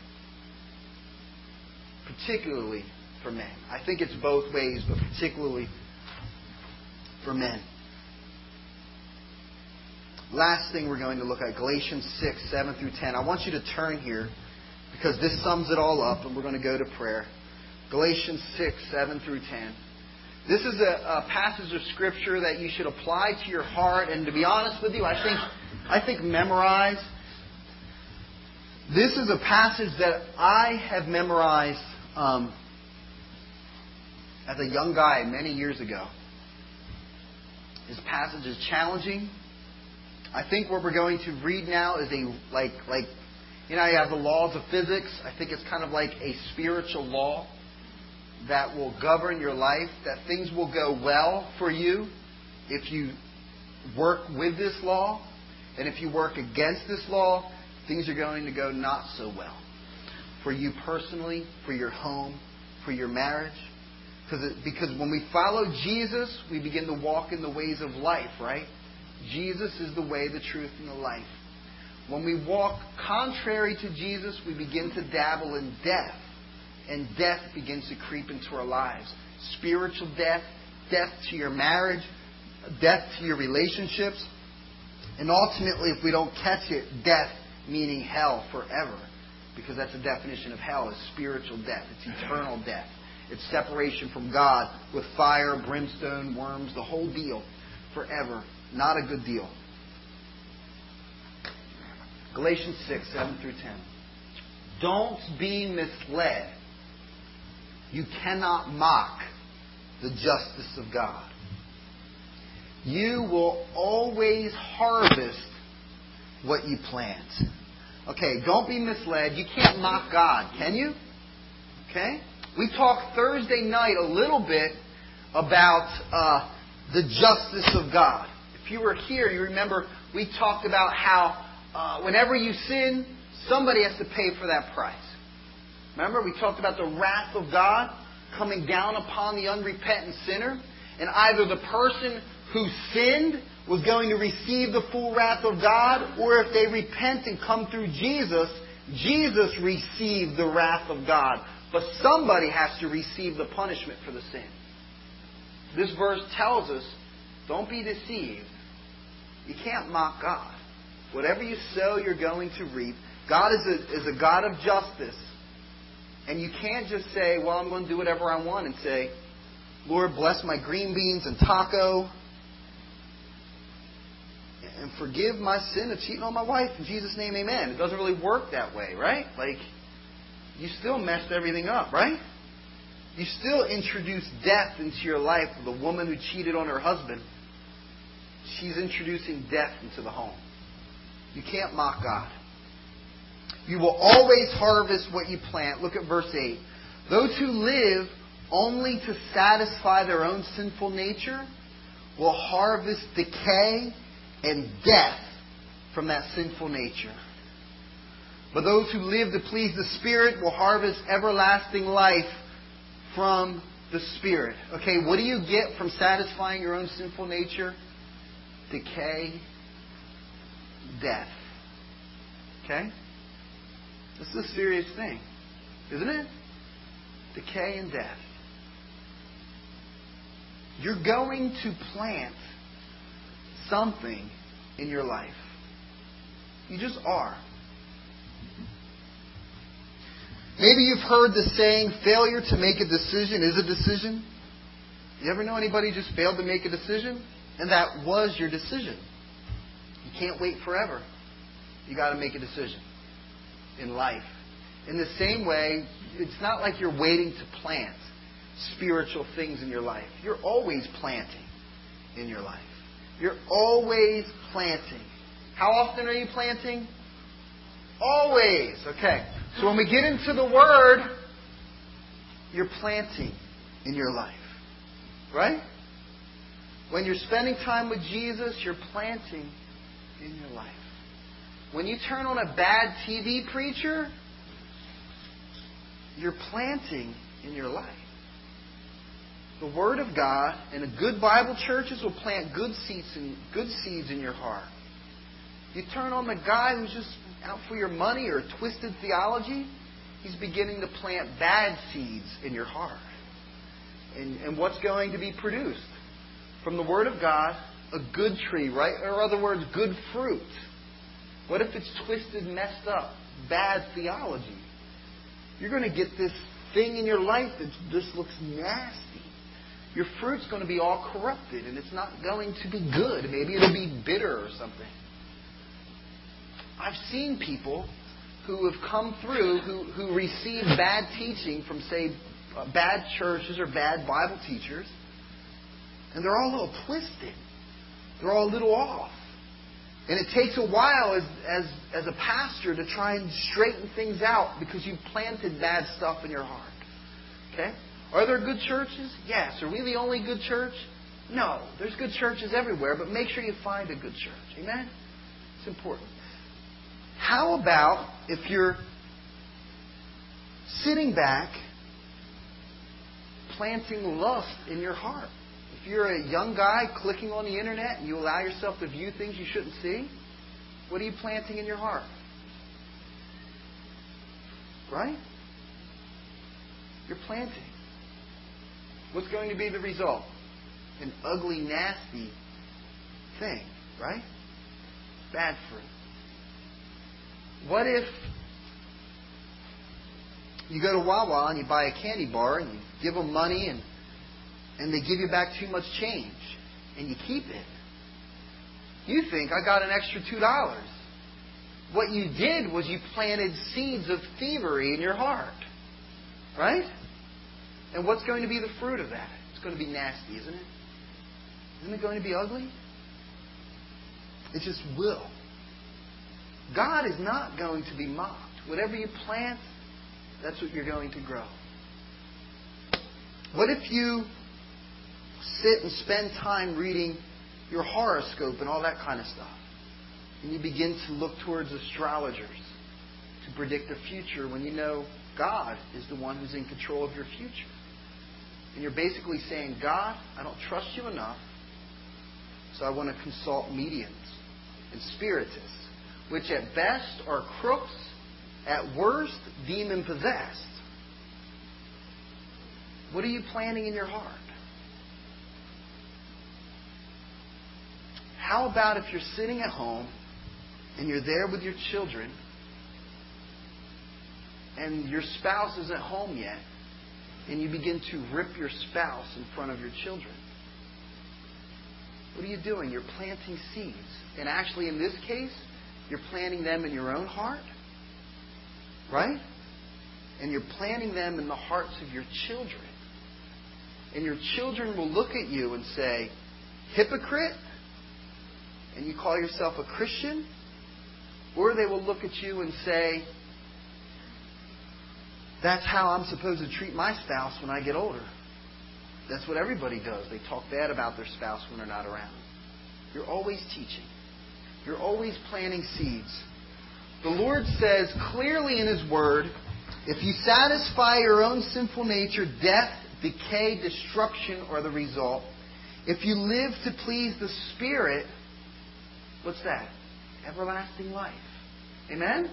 Particularly for men. I think it's both ways, but particularly for men. Last thing we're going to look at, Galatians six, seven through ten. I want you to turn here because this sums it all up, and we're going to go to prayer. Galatians six, seven through ten. This is a, a passage of Scripture that you should apply to your heart, and to be honest with you, I think I think memorize. This is a passage that I have memorized um, as a young guy many years ago. This passage is challenging. I think what we're going to read now is a, like, like, you know, you have the laws of physics. I think it's kind of like a spiritual law that will govern your life, that things will go well for you if you work with this law. And if you work against this law, things are going to go not so well. For you personally, for your home, for your marriage. Because it, because when we follow Jesus, we begin to walk in the ways of life, right? Jesus is the way, the truth, and the life. When we walk contrary to Jesus, we begin to dabble in death. And death begins to creep into our lives. Spiritual death, death to your marriage, death to your relationships. And ultimately, if we don't catch it, death meaning hell forever. Because that's the definition of hell, is spiritual death. It's eternal death. It's separation from God with fire, brimstone, worms, the whole deal forever. Not a good deal. Galatians six, seven through ten. Don't be misled. You cannot mock the justice of God. You will always harvest what you plant. Okay, don't be misled. You can't mock God, can you? Okay? We talked Thursday night a little bit about uh, the justice of God. If you were here, you remember we talked about how uh, whenever you sin, somebody has to pay for that price. Remember, we talked about the wrath of God coming down upon the unrepentant sinner. And either the person who sinned was going to receive the full wrath of God, or if they repent and come through Jesus, Jesus received the wrath of God. But somebody has to receive the punishment for the sin. This verse tells us, don't be deceived. You can't mock God. Whatever you sow, you're going to reap. God is a, is a God of justice. And you can't just say, well, I'm going to do whatever I want, and say, Lord, bless my green beans and taco, and forgive my sin of cheating on my wife. In Jesus' name, amen. It doesn't really work that way, right? Like, you still messed everything up, right? You still introduced death into your life. The woman who cheated on her husband, she's introducing death into the home. You can't mock God. You will always harvest what you plant. Look at verse eight. Those who live only to satisfy their own sinful nature will harvest decay and death from that sinful nature. But those who live to please the Spirit will harvest everlasting life from the Spirit. Okay, what do you get from satisfying your own sinful nature? Decay, death. Okay? This is a serious thing, isn't it? Decay and death. You're going to plant something in your life. You just are. Maybe you've heard the saying, failure to make a decision is a decision. You ever know anybody just failed to make a decision? And that was your decision. You can't wait forever. You got to make a decision in life. In the same way, it's not like you're waiting to plant spiritual things in your life. You're always planting in your life. You're always planting. How often are you planting? Always. Okay. So when we get into the Word, you're planting in your life. Right? When you're spending time with Jesus, you're planting in your life. When you turn on a bad T V preacher, you're planting in your life. The Word of God and a good Bible churches will plant good seeds in, good seeds in your heart. You turn on the guy who's just out for your money or twisted theology, he's beginning to plant bad seeds in your heart. And, and what's going to be produced? From the Word of God, a good tree, right? Or in other words, good fruit. What if it's twisted, messed up, bad theology? You're going to get this thing in your life that just looks nasty. Your fruit's going to be all corrupted, and it's not going to be good. Maybe it'll be bitter or something. I've seen people who have come through, who, who receive bad teaching from, say, uh, bad churches or bad Bible teachers, and they're all a little twisted. They're all a little off. And it takes a while as, as, as a pastor to try and straighten things out because you've planted bad stuff in your heart. Okay? Are there good churches? Yes. Are we the only good church? No. There's good churches everywhere, but make sure you find a good church. Amen? It's important. How about if you're sitting back, planting lust in your heart? If you're a young guy clicking on the internet and you allow yourself to view things you shouldn't see, what are you planting in your heart? Right? You're planting. What's going to be the result? An ugly, nasty thing, right? Bad fruit. What if you go to Wawa and you buy a candy bar and you give them money and and they give you back too much change and you keep it? You think, I got an extra two dollars. What you did was you planted seeds of thievery in your heart. Right? And what's going to be the fruit of that? It's going to be nasty, isn't it? Isn't it going to be ugly? It just will. God is not going to be mocked. Whatever you plant, that's what you're going to grow. What if you sit and spend time reading your horoscope and all that kind of stuff, and you begin to look towards astrologers to predict the future when you know God is the one who's in control of your future? And you're basically saying, God, I don't trust you enough, so I want to consult mediums and spiritists, which at best are crooks, at worst demon-possessed. What are you planting in your heart? How about if you're sitting at home and you're there with your children and your spouse isn't home yet, and you begin to rip your spouse in front of your children? What are you doing? You're planting seeds. And actually, in this case, you're planting them in your own heart. Right? And you're planting them in the hearts of your children. And your children will look at you and say, hypocrite? And you call yourself a Christian? Or they will look at you and say, that's how I'm supposed to treat my spouse when I get older. That's what everybody does. They talk bad about their spouse when they're not around. You're always teaching. You're always planting seeds. The Lord says clearly in His Word, if you satisfy your own sinful nature, death, decay, destruction are the result. If you live to please the Spirit, what's that? Everlasting life. Amen?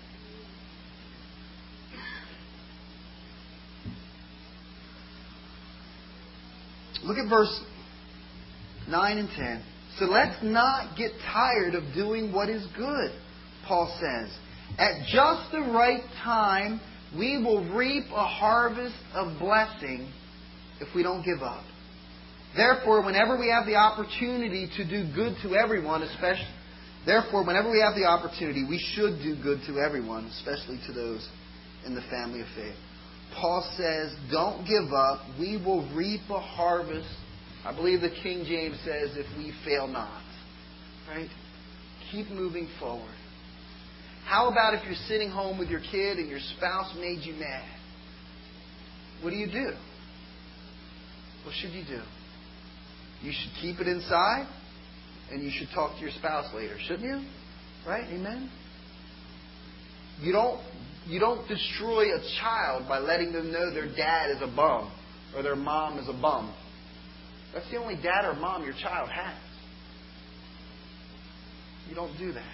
Look at verse nine and ten. So let's not get tired of doing what is good, Paul says. At just the right time, we will reap a harvest of blessing if we don't give up. Therefore, whenever we have the opportunity to do good to everyone, especially, therefore, whenever we have the opportunity, we should do good to everyone, especially to those in the family of faith. Paul says, don't give up. We will reap a harvest. I believe the King James says, if we fail not. Right? Keep moving forward. How about if you're sitting home with your kid and your spouse made you mad? What do you do? What should you do? You should keep it inside, and you should talk to your spouse later, shouldn't you? Right? Amen? You don't, you don't destroy a child by letting them know their dad is a bum or their mom is a bum. That's the only dad or mom your child has. You don't do that.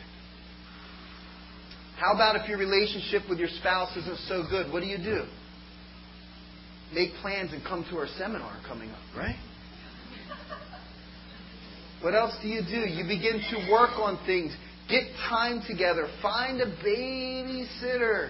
How about if your relationship with your spouse isn't so good? What do you do? Make plans and come to our seminar coming up, right? What else do you do? You begin to work on things. Get time together. Find a babysitter.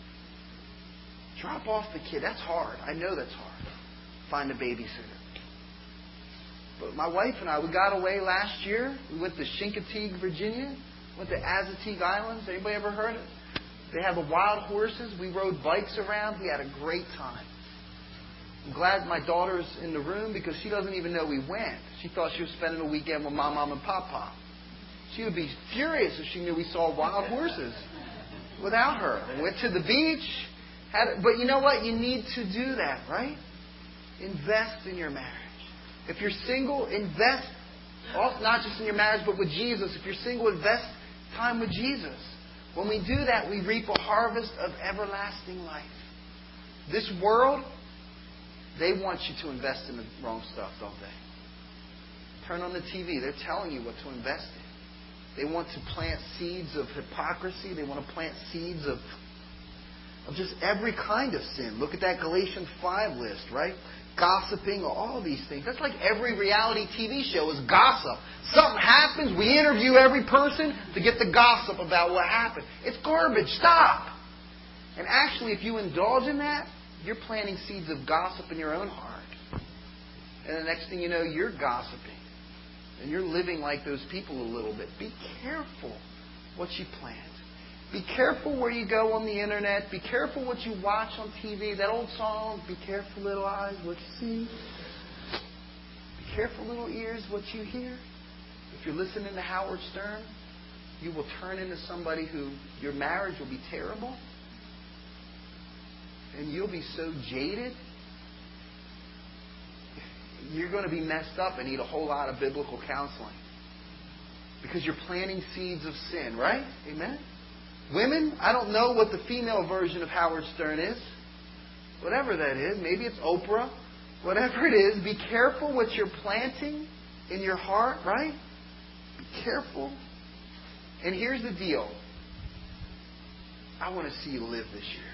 Drop off the kid. That's hard. I know that's hard. Find a babysitter. But my wife and I, we got away last year. We went to Chincoteague, Virginia. Went to Assateague Islands. Anybody ever heard of it? They have the wild horses. We rode bikes around. We had a great time. I'm glad my daughter's in the room because she doesn't even know we went. She thought she was spending a weekend with my mom and papa. She would be furious if she knew we saw wild horses without her. We went to the beach. Had, but you know what? You need to do that, right? Invest in your marriage. If you're single, invest, not just in your marriage, but with Jesus. If you're single, invest time with Jesus. When we do that, we reap a harvest of everlasting life. This world, they want you to invest in the wrong stuff, don't they? Turn on the T V. They're telling you what to invest in. They want to plant seeds of hypocrisy. They want to plant seeds of, of just every kind of sin. Look at that Galatians five list, right? Gossiping, all these things. That's like every reality T V show is gossip. Something happens, we interview every person to get the gossip about what happened. It's garbage. Stop! And actually, if you indulge in that, you're planting seeds of gossip in your own heart. And the next thing you know, you're gossiping. And you're living like those people a little bit. Be careful what you plant. Be careful where you go on the internet. Be careful what you watch on T V. That old song, be careful little eyes what you see. Be careful little ears what you hear. If you're listening to Howard Stern, you will turn into somebody who your marriage will be terrible. And you'll be so jaded. You're going to be messed up and need a whole lot of biblical counseling. Because you're planting seeds of sin, right? Amen? Women, I don't know what the female version of Howard Stern is. Whatever that is. Maybe it's Oprah. Whatever it is, be careful what you're planting in your heart, right? Be careful. And here's the deal. I want to see you live this year.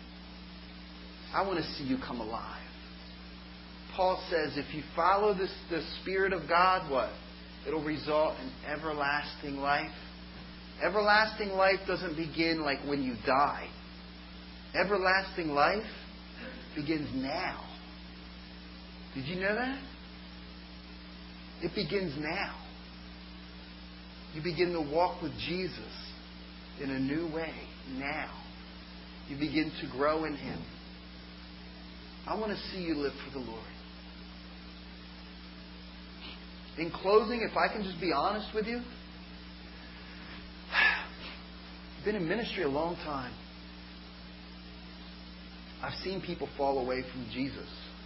I want to see you come alive. Paul says if you follow this, the Spirit of God, what? It'll result in everlasting life. Everlasting life doesn't begin like when you die. Everlasting life begins now. Did you know that? It begins now. You begin to walk with Jesus in a new way now. You begin to grow in Him. I want to see you live for the Lord. In closing, if I can just be honest with you, I've been in ministry a long time. I've seen people fall away from Jesus.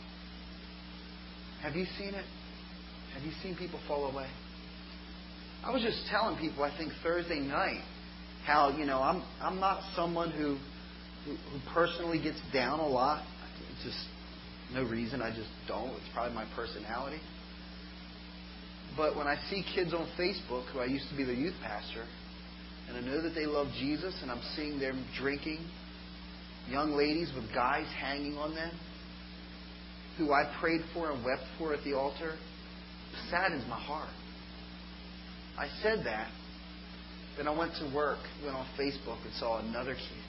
Have you seen it? Have you seen people fall away? I was just telling people, I think Thursday night, how, you know, I'm I'm not someone who who, who personally gets down a lot. It's just no reason. I just don't. It's probably my personality. But when I see kids on Facebook, who I used to be their youth pastor, and I know that they love Jesus, and I'm seeing them drinking, young ladies with guys hanging on them, who I prayed for and wept for at the altar, it saddens my heart. I said that. Then I went to work, went on Facebook, and saw another kid.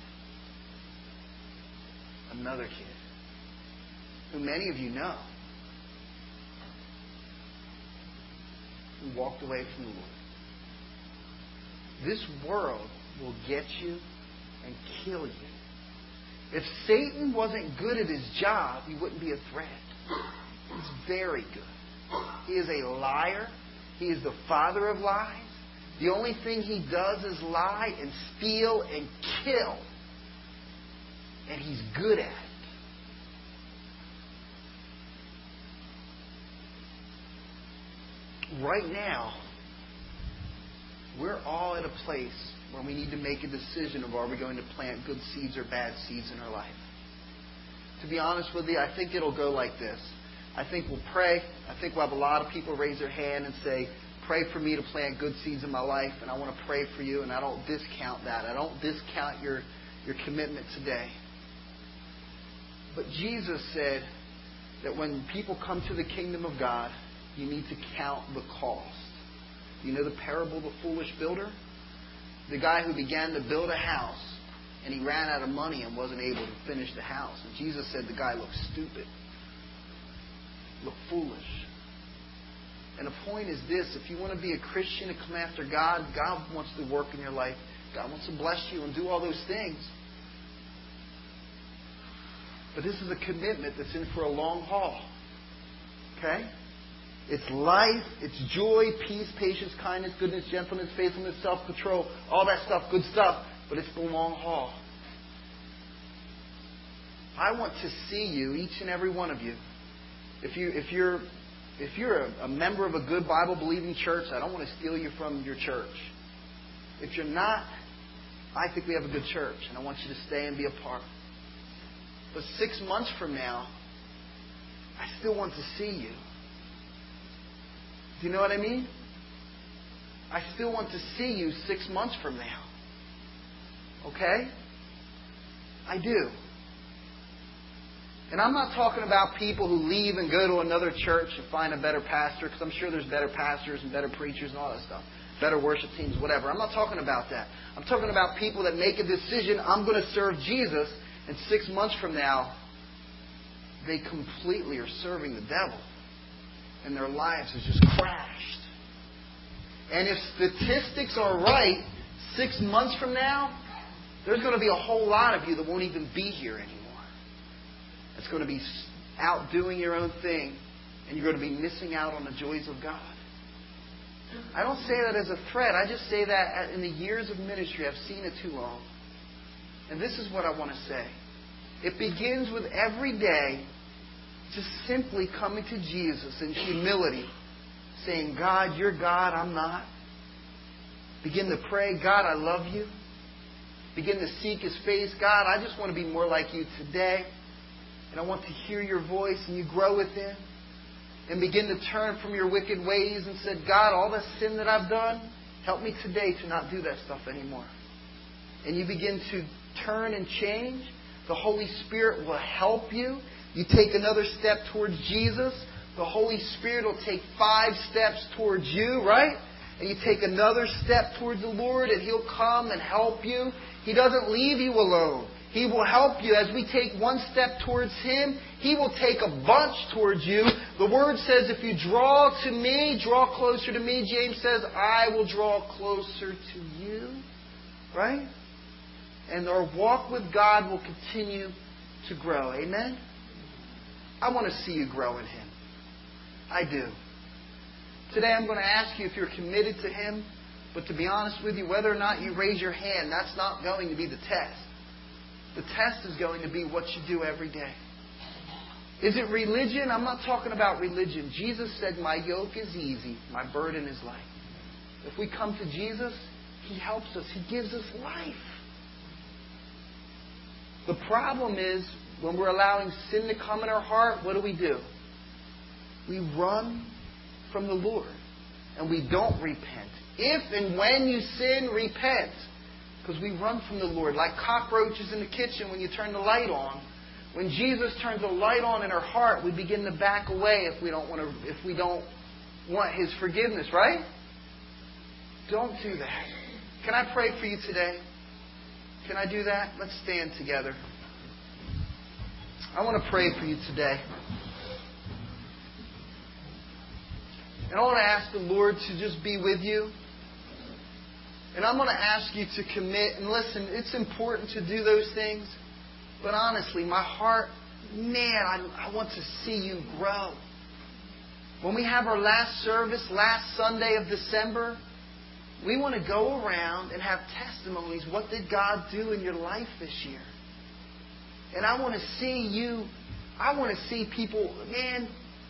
Another kid. Who many of you know. Who walked away from the Lord. This world will get you and kill you. If Satan wasn't good at his job, he wouldn't be a threat. He's very good. He is a liar. He is the father of lies. The only thing he does is lie and steal and kill. And he's good at it. Right now, we're all at a place where we need to make a decision of are we going to plant good seeds or bad seeds in our life. To be honest with you, I think it'll go like this. I think we'll pray. I think we'll have a lot of people raise their hand and say, pray for me to plant good seeds in my life, and I want to pray for you, and I don't discount that. I don't discount your, your commitment today. But Jesus said that when people come to the kingdom of God, you need to count the cost. You know the parable of the foolish builder? The guy who began to build a house, and he ran out of money and wasn't able to finish the house. And Jesus said the guy looked stupid, looked foolish. And the point is this, if you want to be a Christian and come after God, God wants to work in your life. God wants to bless you and do all those things. But this is a commitment that's in for a long haul. Okay? It's life, it's joy, peace, patience, kindness, goodness, gentleness, faithfulness, self-control, all that stuff, good stuff, but it's the long haul. I want to see you, each and every one of you. If you if you're if you're a, a member of a good Bible-believing church, I don't want to steal you from your church. If you're not, I think we have a good church, and I want you to stay and be a part. But six months from now, I still want to see you. Do you know what I mean? I still want to see you six months from now. Okay? I do. And I'm not talking about people who leave and go to another church and find a better pastor, because I'm sure there's better pastors and better preachers and all that stuff. Better worship teams, whatever. I'm not talking about that. I'm talking about people that make a decision, I'm going to serve Jesus, and six months from now, they completely are serving the devil. And their lives have just crashed. And if statistics are right, six months from now, There's going to be a whole lot of you that won't even be here anymore. It's going to be out doing your own thing, and you're going to be missing out on the joys of God. I don't say that as a threat. I just say that in the years of ministry, I've seen it too long. And this is what I want to say. It begins with every day just simply coming to Jesus in humility, saying, God, you're God, I'm not. Begin to pray, God, I love you. Begin to seek His face. God, I just want to be more like you today. And I want to hear your voice, and you grow within. And begin to turn from your wicked ways and say, God, all the sin that I've done, help me today to not do that stuff anymore. And you begin to turn and change. The Holy Spirit will help you. You take another step towards Jesus. The Holy Spirit will take five steps towards you, right? And you take another step towards the Lord, and He'll come and help you. He doesn't leave you alone. He will help you. As we take one step towards Him, He will take a bunch towards you. The Word says, if you draw to me, draw closer to me, James says, I will draw closer to you. Right? And our walk with God will continue to grow. Amen? I want to see you grow in Him. I do. Today I'm going to ask you if you're committed to Him. But to be honest with you, whether or not you raise your hand, that's not going to be the test. The test is going to be what you do every day. Is it religion? I'm not talking about religion. Jesus said, my yoke is easy, my burden is light. If we come to Jesus, He helps us. He gives us life. The problem is, when we're allowing sin to come in our heart, what do we do? We run from the Lord. And we don't repent. If and when you sin, repent. Because we run from the Lord like cockroaches in the kitchen when you turn the light on. When Jesus turns the light on in our heart, we begin to back away if we don't want to, if we don't want His forgiveness, right? Don't do that. Can I pray for you today? Can I do that? Let's stand together. I want to pray for you today. And I want to ask the Lord to just be with you. And I'm going to ask you to commit. And listen, it's important to do those things. But honestly, my heart, man, I, I want to see you grow. When we have our last service, last Sunday of December, we want to go around and have testimonies. What did God do in your life this year? And I want to see you, I want to see people, man,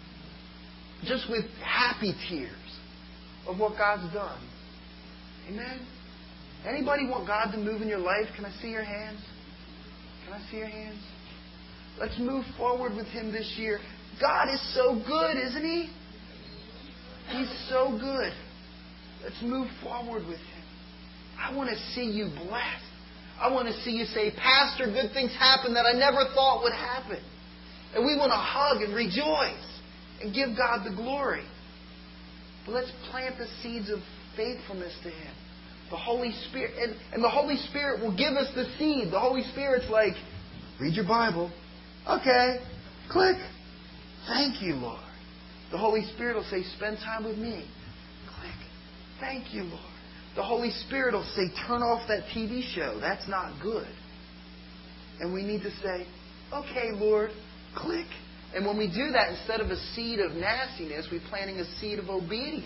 just with happy tears of what God's done. Amen? Anybody want God to move in your life? Can I see your hands? Can I see your hands? Let's move forward with Him this year. God is so good, isn't He? He's so good. Let's move forward with Him. I want to see you blessed. I want to see you say, Pastor, good things happen that I never thought would happen. And we want to hug and rejoice and give God the glory. But let's plant the seeds of faithfulness to Him. The Holy Spirit, and, and the Holy Spirit will give us the seed. The Holy Spirit's like, read your Bible. Okay, click. Thank you, Lord. The Holy Spirit will say, spend time with me. Click. Thank you, Lord. The Holy Spirit will say, turn off that T V show. That's not good. And we need to say, okay, Lord, click. And when we do that, instead of a seed of nastiness, we're planting a seed of obedience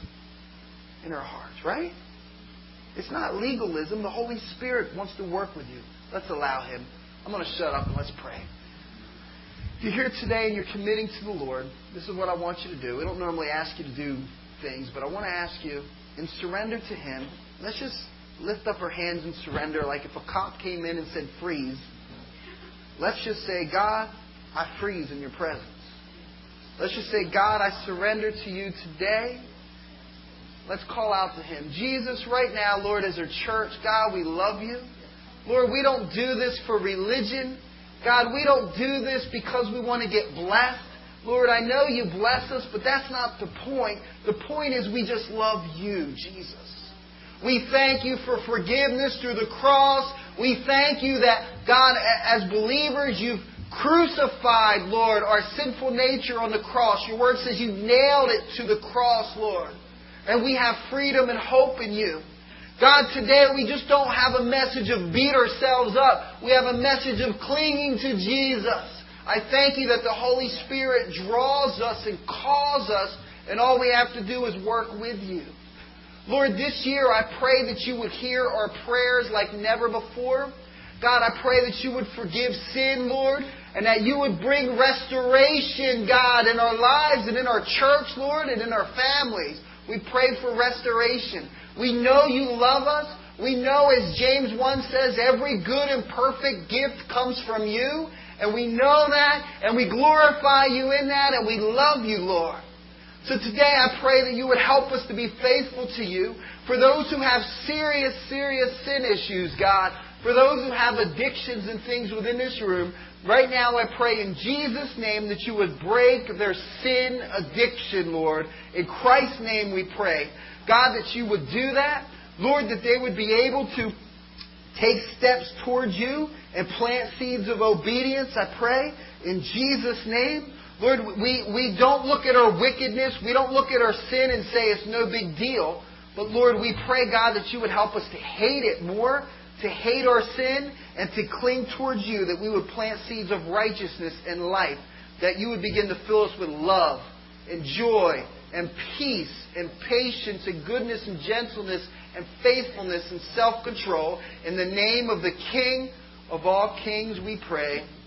in our hearts, right? It's not legalism. The Holy Spirit wants to work with you. Let's allow Him. I'm going to shut up and let's pray. If you're here today and you're committing to the Lord, this is what I want you to do. We don't normally ask you to do things, but I want to ask you, in surrender to Him, let's just lift up our hands and surrender. Like if a cop came in and said, freeze, let's just say, God, I freeze in your presence. Let's just say, God, I surrender to you today. Let's call out to Him. Jesus, right now, Lord, as our church, God, we love you. Lord, we don't do this for religion. God, we don't do this because we want to get blessed. Lord, I know you bless us, but that's not the point. The point is we just love you, Jesus. We thank you for forgiveness through the cross. We thank you that, God, as believers, you've crucified, Lord, our sinful nature on the cross. Your word says you nailed it to the cross, Lord. And we have freedom and hope in you. God, today we just don't have a message of beat ourselves up. We have a message of clinging to Jesus. I thank you that the Holy Spirit draws us and calls us, and all we have to do is work with you. Lord, this year I pray that you would hear our prayers like never before. God, I pray that you would forgive sin, Lord, and that you would bring restoration, God, in our lives and in our church, Lord, and in our families. We pray for restoration. We know you love us. We know, as James one says, every good and perfect gift comes from you. And we know that, and we glorify you in that, and we love you, Lord. So today I pray that you would help us to be faithful to you. For those who have serious, serious sin issues, God, for those who have addictions and things within this room, right now I pray in Jesus' name that you would break their sin addiction, Lord. In Christ's name we pray. God, that you would do that. Lord, that they would be able to take steps towards you and plant seeds of obedience, I pray, in Jesus' name. Lord, we, we don't look at our wickedness, we don't look at our sin and say it's no big deal. But Lord, we pray, God, that you would help us to hate it more, to hate our sin, and to cling towards you, that we would plant seeds of righteousness and life, that you would begin to fill us with love and joy and peace and patience and goodness and gentleness and faithfulness and self-control. In the name of the King of all kings we pray.